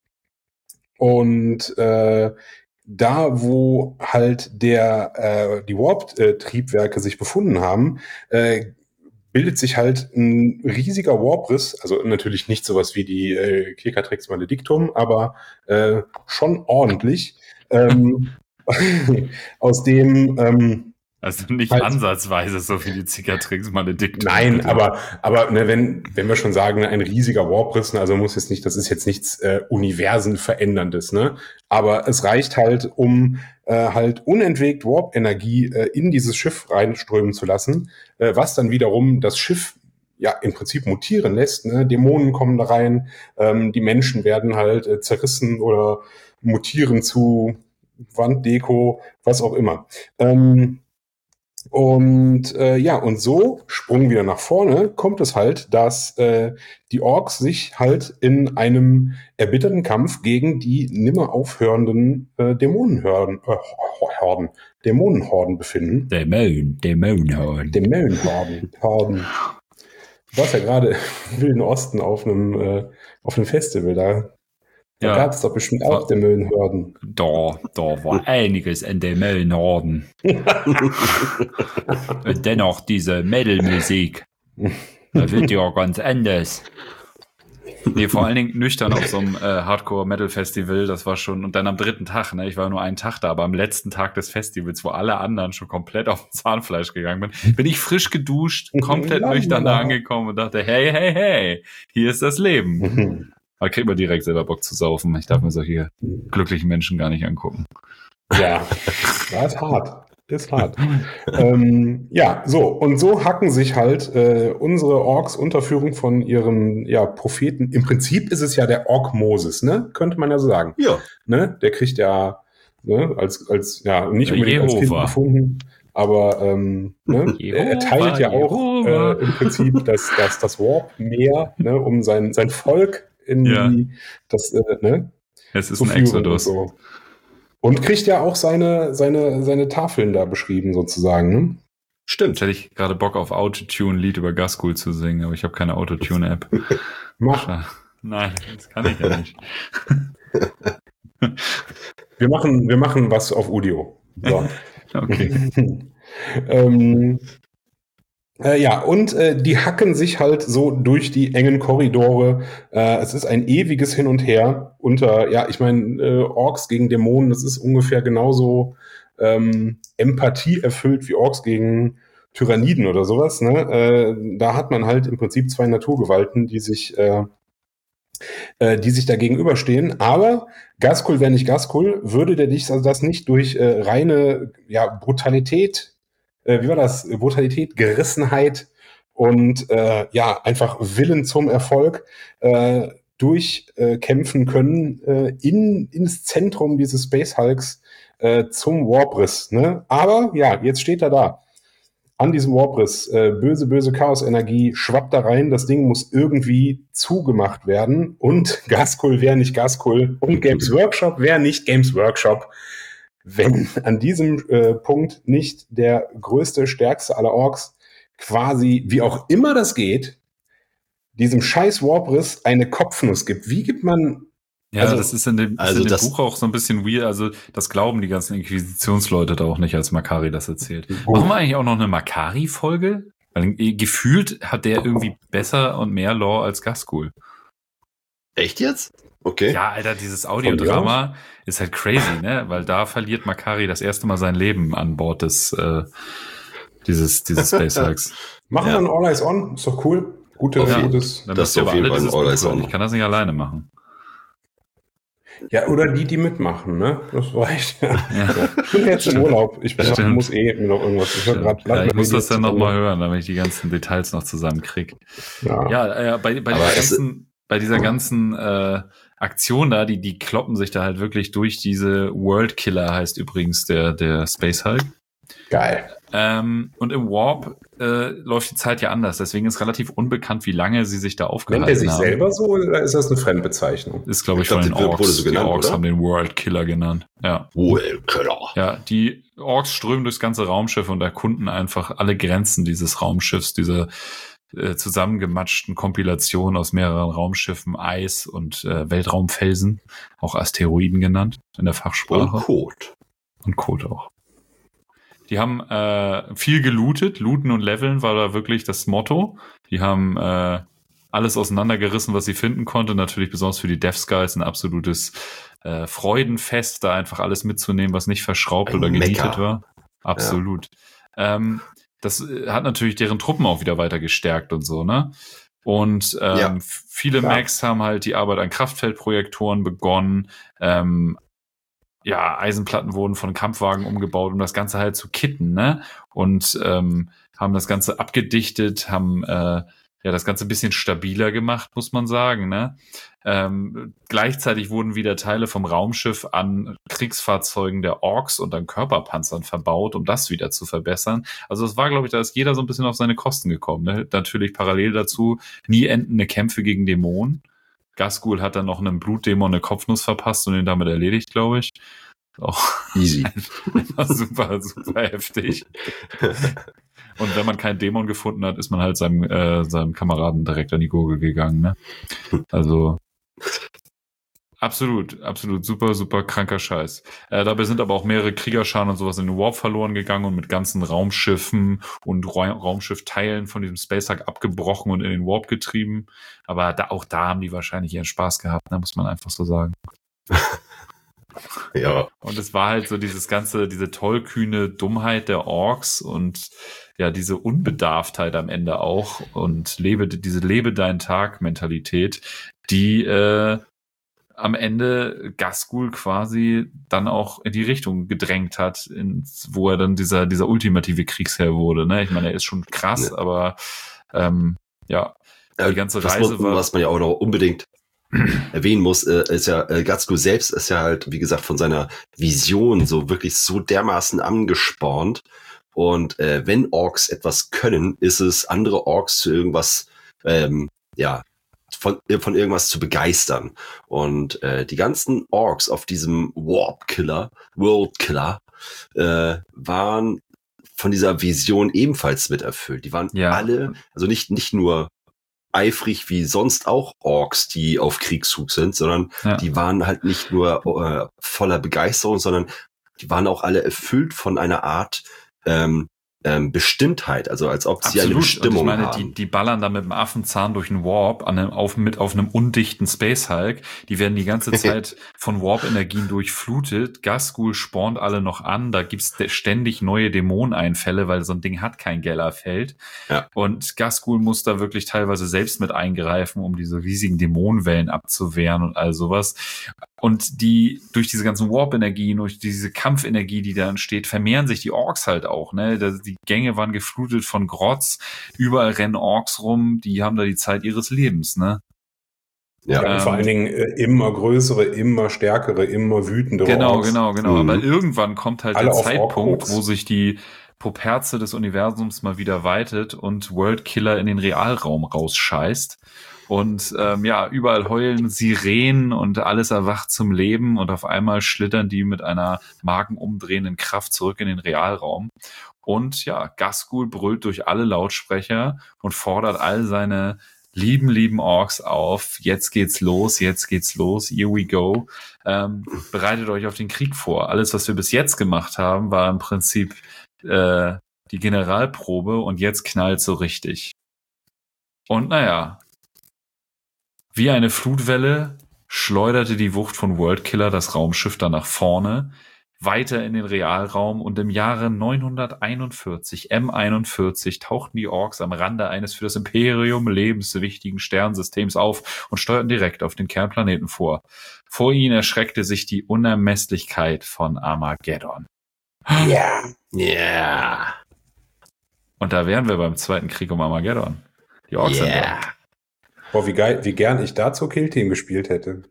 und äh, da, wo halt der äh, die Warp-Triebwerke sich befunden haben, äh, bildet sich halt ein riesiger Warp-Riss, also natürlich nicht sowas wie die äh, Kirkatrix Maledictum, aber äh, schon ordentlich, ähm, aus dem ähm, Also nicht Halt- ansatzweise so wie die Cicatrix Maledictum. Nein, bitte. aber, aber ne, wenn, wenn wir schon sagen, ne, ein riesiger Warp-Riss, ne, also muss jetzt nicht, das ist jetzt nichts äh, Universenveränderndes, ne? Aber es reicht halt, um äh, halt unentwegt Warp-Energie äh, in dieses Schiff reinströmen zu lassen, äh, was dann wiederum das Schiff ja im Prinzip mutieren lässt. Ne? Dämonen kommen da rein, ähm, die Menschen werden halt äh, zerrissen oder mutieren zu Wanddeko, was auch immer. Ähm, Und äh, ja, und so, Sprung wieder nach vorne, kommt es halt, dass äh, die Orks sich halt in einem erbitterten Kampf gegen die nimmer aufhörenden äh, Dämonenhorden, äh, Horden, Dämonenhorden befinden. Dämon, Dämonenhorn. Dämonenhorden, Horden. Du warst ja gerade im Wilden Osten auf einem, äh, auf einem Festival, da, da Ja. gab es doch bestimmt auch Dämonenhorden. Da, da war einiges in Dämonenhorden. Und dennoch diese Metal-Musik. Da wird ja ganz anders. Nee, vor allen Dingen nüchtern auf so einem äh, Hardcore-Metal-Festival, das war schon, und dann am dritten Tag, ne, ich war nur einen Tag da, aber am letzten Tag des Festivals, wo alle anderen schon komplett auf Zahnfleisch gegangen bin, bin ich frisch geduscht, komplett nüchtern da angekommen und dachte, hey, hey, hey, hier ist das Leben. Da kriegt man direkt selber Bock zu saufen. Ich darf mir solche glücklichen Menschen gar nicht angucken. Ja, das ist hart. Ist hart. ähm, ja, so. Und so hacken sich halt äh, unsere Orks unter Führung von ihrem ja, Propheten. Im Prinzip ist es ja der Ork Moses, ne? Könnte man ja so sagen. Ja. Ne? Der kriegt ja ne, als, als, ja, nicht Der unbedingt als Kind Jehova. gefunden. Aber ähm, ne, Jehova, er teilt ja auch Jehova. äh, im Prinzip das, das, das Warp-Meer, ne, um sein, sein Volk in Ja. die, das, äh, ne, Es ist zu ein führen Exodus. und so. Und kriegt ja auch seine, seine, seine Tafeln da beschrieben, sozusagen. Ne? Jetzt Stimmt. hätte ich gerade Bock auf Autotune, ein Lied über Gascool zu singen, aber ich habe keine Autotune-App. Mach. Schade. Nein, das kann ich ja nicht. Wir machen, wir machen was auf Audio. So. Okay. ähm, äh, ja, und äh, die hacken sich halt so durch die engen Korridore. Äh, es ist ein ewiges Hin und Her unter, ja, ich meine, äh, Orks gegen Dämonen, das ist ungefähr genauso ähm, Empathie erfüllt wie Orks gegen Tyranniden oder sowas. Ne? Äh, da hat man halt im Prinzip zwei Naturgewalten, die sich äh, äh, die sich da gegenüberstehen. Aber Gaskull wäre nicht Gaskull, würde der dich also das nicht durch äh, reine ja, Brutalität, äh, wie war das? Brutalität, Gerissenheit und äh, ja, einfach Willen zum Erfolg äh, durchkämpfen äh, können äh, in, ins Zentrum dieses Space Hulks äh, zum Warbriss. Ne? Aber ja, jetzt steht er da. An diesem Warbriss, äh, böse, böse Chaos-Energie schwappt da rein, das Ding muss irgendwie zugemacht werden und Gaskull wäre nicht Gaskull und Games Workshop wäre nicht Games Workshop, wenn an diesem äh, Punkt nicht der größte, stärkste aller Orks quasi, wie auch immer das geht, diesem scheiß Warbriss eine Kopfnuss gibt. Wie gibt man... Ja, Also- das ist in dem, ist also in dem das- Buch auch so ein bisschen weird. Also das glauben die ganzen Inquisitionsleute da auch nicht, als Makari das erzählt. Gut. Machen wir eigentlich auch noch eine Makari-Folge? Weil äh, gefühlt hat der irgendwie besser und mehr Lore als Gaskull. Echt jetzt? Okay. Ja, Alter, dieses Audiodrama ist halt crazy, ne? Weil da verliert Makari das erste Mal sein Leben an Bord des äh, dieses dieses Space Hulks. Machen Ja. wir ein All Eyes On, ist doch cool. Gute, Ja. gutes... Dann Das müsst ihr ist auf aber jeden alle Fall ein dieses Buch All-Eyes hören. On. Ich kann das nicht alleine machen. Ja, oder die, die mitmachen, ne? Das reicht. Ja. Ja. Ich bin jetzt im Urlaub. Ich bin, Stimmt. muss eh mir noch irgendwas. Ich, hör grad Ja, ich muss das dann noch nochmal hören, damit ich die ganzen Details noch zusammenkriege. Ja. Ja, äh, bei, bei, Aber dieser es- ganzen, bei dieser ganzen äh, Aktion da, die, die kloppen sich da halt wirklich durch diese World Killer, heißt übrigens der, der Space Hulk. Geil. Ähm, und im Warp äh, läuft die Zeit ja anders, deswegen ist relativ unbekannt, wie lange sie sich da aufgehalten Nennt er sich haben. selber so oder ist das eine Fremdbezeichnung? Ist, glaube ich, Ich glaub, von den die wurde Orks. so genannt, die Orks oder? haben den World Killer genannt. Ja. Well, Ja, die Orks strömen durchs ganze Raumschiff und erkunden einfach alle Grenzen dieses Raumschiffs, dieser äh, zusammengematschten Kompilation aus mehreren Raumschiffen, Eis und äh, Weltraumfelsen, auch Asteroiden genannt in der Und Fachsprache. Code. Und Code auch. Die haben äh, viel gelootet. Looten und leveln war da wirklich das Motto. Die haben äh, alles auseinandergerissen, was sie finden konnte. Natürlich besonders für die Death Skies ein absolutes äh, Freudenfest, da einfach alles mitzunehmen, was nicht verschraubt Ein oder genietet Mecker. war. Absolut. Ähm, das äh, hat natürlich deren Truppen auch wieder weiter gestärkt und so, ne? Und ähm, Ja. f- viele Klar. Mechs haben halt die Arbeit an Kraftfeldprojektoren begonnen. Ähm, ja, Eisenplatten wurden von Kampfwagen umgebaut, um das Ganze halt zu kitten, ne? Und ähm, haben das Ganze abgedichtet, haben äh, ja das Ganze ein bisschen stabiler gemacht, muss man sagen, ne? Ähm, gleichzeitig wurden wieder Teile vom Raumschiff an Kriegsfahrzeugen der Orks und an Körperpanzern verbaut, um das wieder zu verbessern. Also es war, glaube ich, da ist jeder so ein bisschen auf seine Kosten gekommen, ne? Natürlich parallel dazu nie endende Kämpfe gegen Dämonen. Gaskull hat dann noch einem Blutdämon eine Kopfnuss verpasst und ihn damit erledigt, glaube ich. Auch Easy. einfach super, super heftig. Und wenn man keinen Dämon gefunden hat, ist man halt seinem, äh, seinem Kameraden direkt an die Gurgel gegangen, ne? Also absolut, absolut super, super kranker Scheiß. Äh, dabei sind aber auch mehrere Kriegerscharen und sowas in den Warp verloren gegangen und mit ganzen Raumschiffen und Ra Raumschiffteilen von diesem Space Hulk abgebrochen und in den Warp getrieben. Aber da, auch da haben die wahrscheinlich ihren Spaß gehabt, ne? Muss man einfach so sagen. Ja. Und es war halt so dieses ganze, diese tollkühne Dummheit der Orks und ja, diese Unbedarftheit am Ende auch und lebe, diese Lebe deinen Tag-Mentalität, die äh, am Ende Gaskull quasi dann auch in die Richtung gedrängt hat, ins, wo er dann dieser, dieser ultimative Kriegsherr wurde. Ne? Ich meine, er ist schon krass, Ja. aber ähm, ja, die ganze was, Reise man, war... was man ja auch noch unbedingt erwähnen muss, äh, ist ja, äh, Gaskull selbst ist ja halt, wie gesagt, von seiner Vision so wirklich so dermaßen angespornt Und äh, wenn Orks etwas können, ist es, andere Orks zu irgendwas, ähm, ja, von, von irgendwas zu begeistern. Und äh, die ganzen Orks auf diesem Warp Killer, World Killer, äh, waren von dieser Vision ebenfalls miterfüllt. Die waren Ja. alle, also nicht nicht nur eifrig wie sonst auch Orks, die auf Kriegszug sind, sondern Ja. die waren halt nicht nur äh, voller Begeisterung, sondern die waren auch alle erfüllt von einer Art ähm, ähm, Bestimmtheit, also als ob sie eine Absolut. Bestimmung Und ich meine, haben. die, die ballern da mit dem Affenzahn durch einen Warp an einem, auf, mit auf einem undichten Space Hulk. Die werden die ganze Zeit von Warp-Energien durchflutet. Gasgul spornt alle noch an. Da gibt's de- ständig neue Dämoneneinfälle, weil so ein Ding hat kein Gellerfeld. Ja. Und Gasgul muss da wirklich teilweise selbst mit eingreifen, um diese riesigen Dämonenwellen abzuwehren und all sowas. Und die, durch diese ganzen Warp-Energien, durch diese Kampfenergie, die da entsteht, vermehren sich die Orks halt auch, ne? Das, die Gänge waren geflutet von Grotz. Überall rennen Orks rum. Die haben da die Zeit ihres Lebens, ne? Ja. Ja, und vor Ähm, allen Dingen äh, immer größere, immer stärkere, immer wütendere Genau, Orks. genau, genau. Mhm. Aber irgendwann kommt halt Alle der auf Zeitpunkt, Ork-Koks. wo sich die Poperze des Universums mal wieder weitet und World Killer in den Realraum rausscheißt. Und ähm, ja, überall heulen Sirenen und alles erwacht zum Leben und auf einmal schlittern die mit einer magenumdrehenden Kraft zurück in den Realraum. Und ja, Gasgul brüllt durch alle Lautsprecher und fordert all seine lieben, lieben Orks auf. Jetzt geht's los, jetzt geht's los, here we go. Ähm, bereitet euch auf den Krieg vor. Alles, was wir bis jetzt gemacht haben, war im Prinzip äh, die Generalprobe und jetzt knallt so richtig. Und naja, wie eine Flutwelle schleuderte die Wucht von World Killer das Raumschiff dann nach vorne, weiter in den Realraum und im Jahre neunhunderteinundvierzig, M einundvierzig, tauchten die Orks am Rande eines für das Imperium lebenswichtigen Sternsystems auf und steuerten direkt auf den Kernplaneten vor. Vor ihnen erschreckte sich die Unermesslichkeit von Armageddon. Ja. Ja. Und da wären wir beim zweiten Krieg um Armageddon. Die Orks sind da. Yeah. Boah, wie geil, wie gern ich da zur Killteam gespielt hätte.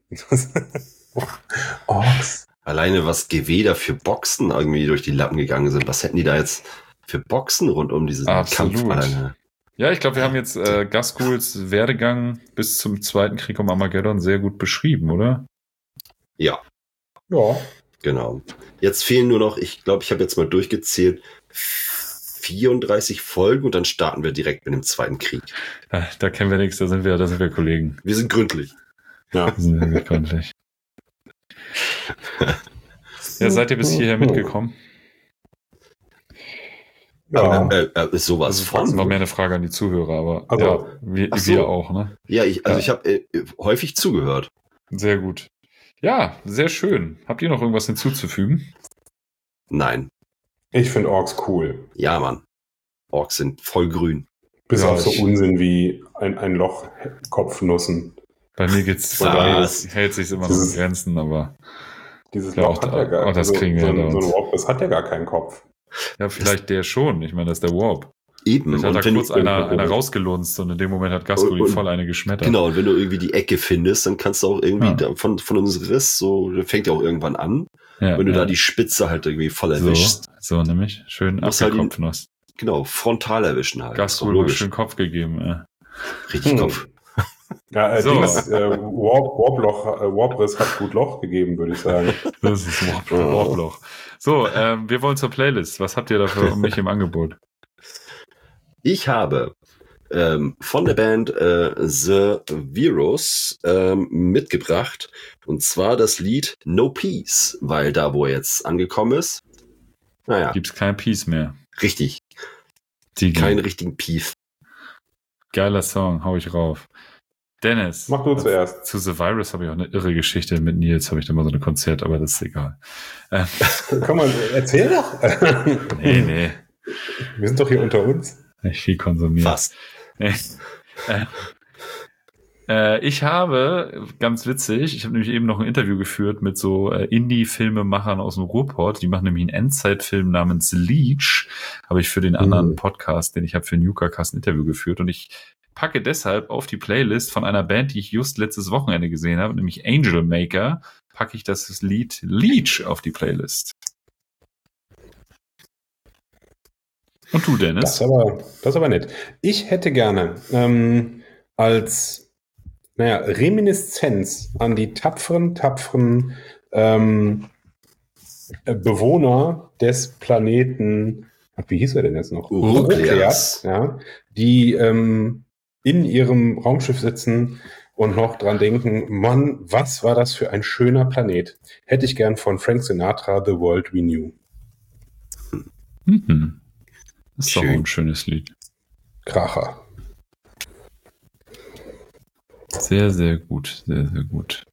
Orks. Alleine was G W da für Boxen irgendwie durch die Lappen gegangen sind. Was hätten die da jetzt für Boxen rund um diesen Absolut. Kampf alleine? Ja, ich glaube, wir haben jetzt äh, Gasguls Werdegang bis zum zweiten Krieg um Armageddon sehr gut beschrieben, oder? Ja, Ja. genau. Jetzt fehlen nur noch, ich glaube, ich habe jetzt mal durchgezählt, vierunddreißig Folgen und dann starten wir direkt mit dem zweiten Krieg. Da, da kennen wir nichts, da sind wir, da sind wir Kollegen. Wir sind gründlich. Ja. Wir sind wirklich gründlich. Ja, seid ihr bis hierher mitgekommen? Ja. Äh, äh, ist sowas Also das war von. mehr eine Frage an die Zuhörer, aber Also, ja, wir, ach so. wir auch, ne? Ja, ich, also Ja. ich habe äh, häufig zugehört. Sehr gut. Ja, sehr schön. Habt ihr noch irgendwas hinzuzufügen? Nein. Ich finde Orks cool. Ja, Mann. Orks sind voll grün. Bis Ja, auf so ich- Unsinn wie ein, ein Loch Kopfnussen. Bei mir geht's, Was? hält sich immer noch Dieses- in Grenzen, aber Dieses Ja, Loch auch hat da- ja gar auch das also kriegen wir so, hinter ein- so ein uns. Warp, das hat ja gar keinen Kopf. ja, vielleicht der schon. Ich meine, das ist der Warp. Eben. Vielleicht hat da Und wenn kurz du, einer, einer rausgelunzt und in dem Moment hat Gasco Und- ihm und- voll eine geschmettert. genau, und wenn du irgendwie die Ecke findest, dann kannst du auch irgendwie Ja. da von, von uns Riss, so, der fängt ja auch irgendwann an, Ja, wenn du ja. da die Spitze halt irgendwie voll so, erwischst. so nämlich. Schön Musst halt die- abgekopft. Genau, frontal erwischen halt. Gasco So hat logisch. schön Kopf gegeben. Äh. Richtig Hm. Kopf. Ja, äh, So. Dings, äh, Warp, Warploch, äh, Warpriss hat gut Loch gegeben, würde ich sagen. Das ist Warp- Oh. Warploch. So, ähm, wir wollen zur Playlist. Was habt ihr dafür um mich im Angebot? Ich habe ähm, von der Band äh, The Virus ähm, mitgebracht, und zwar das Lied No Peace, weil da, wo er jetzt angekommen ist, naja, Gibt's kein Peace mehr. richtig, Die keinen richtigen Peace. Geiler Song, hau ich rauf. Dennis. Mach du zuerst. Zu The Virus habe ich auch eine irre Geschichte. Mit Nils habe ich da mal so ein Konzert, aber das ist egal. Ähm, Komm mal, erzähl doch. nee, nee. Wir sind doch hier unter uns. Nicht viel konsumiert. Fast. Nee. Äh, äh, ich habe, ganz witzig, ich habe nämlich eben noch ein Interview geführt mit so äh, Indie-Filmemachern aus dem Ruhrpott. Die machen nämlich einen Endzeitfilm namens Leech. Habe ich für den anderen Mhm. Podcast, den ich habe für Newcast, ein Interview geführt. Und ich packe deshalb auf die Playlist von einer Band, die ich just letztes Wochenende gesehen habe, nämlich Angel Maker, packe ich das Lied Leech auf die Playlist. Und du, Dennis? Das ist aber, das ist aber nett. Ich hätte gerne ähm, als naja, Reminiszenz an die tapferen, tapferen ähm, Bewohner des Planeten, wie hieß er denn jetzt noch? Urukleas. Ja, die ähm, in ihrem Raumschiff sitzen und noch dran denken, Mann, was war das für ein schöner Planet. Hätte ich gern von Frank Sinatra, The World We Knew. Mhm. Das ist Schön. doch ein schönes Lied. Kracher. Sehr, sehr gut. Sehr, sehr gut.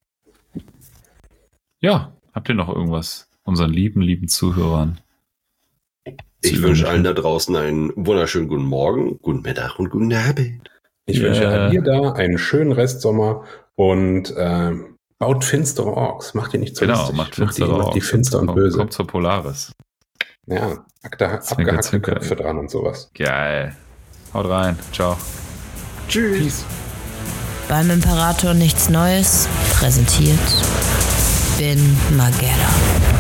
Ja, habt ihr noch irgendwas unseren lieben, lieben Zuhörern? Ich wünsche allen da draußen einen wunderschönen guten Morgen, guten Mittag und guten Abend. Ich Ja. wünsche all ihr da einen schönen Restsommer und ähm, baut finstere Orks. Macht die nicht so Genau, lustig. macht die, finstere macht die Orks. finster und Kommt- böse. Kommt zur Polaris. Ja, abgeha Zwinker, abgehackte zwinker. Köpfe dran und sowas. Geil. Haut rein. Ciao. Tschüss. Peace. Beim Imperator nichts Neues präsentiert Bin Magera.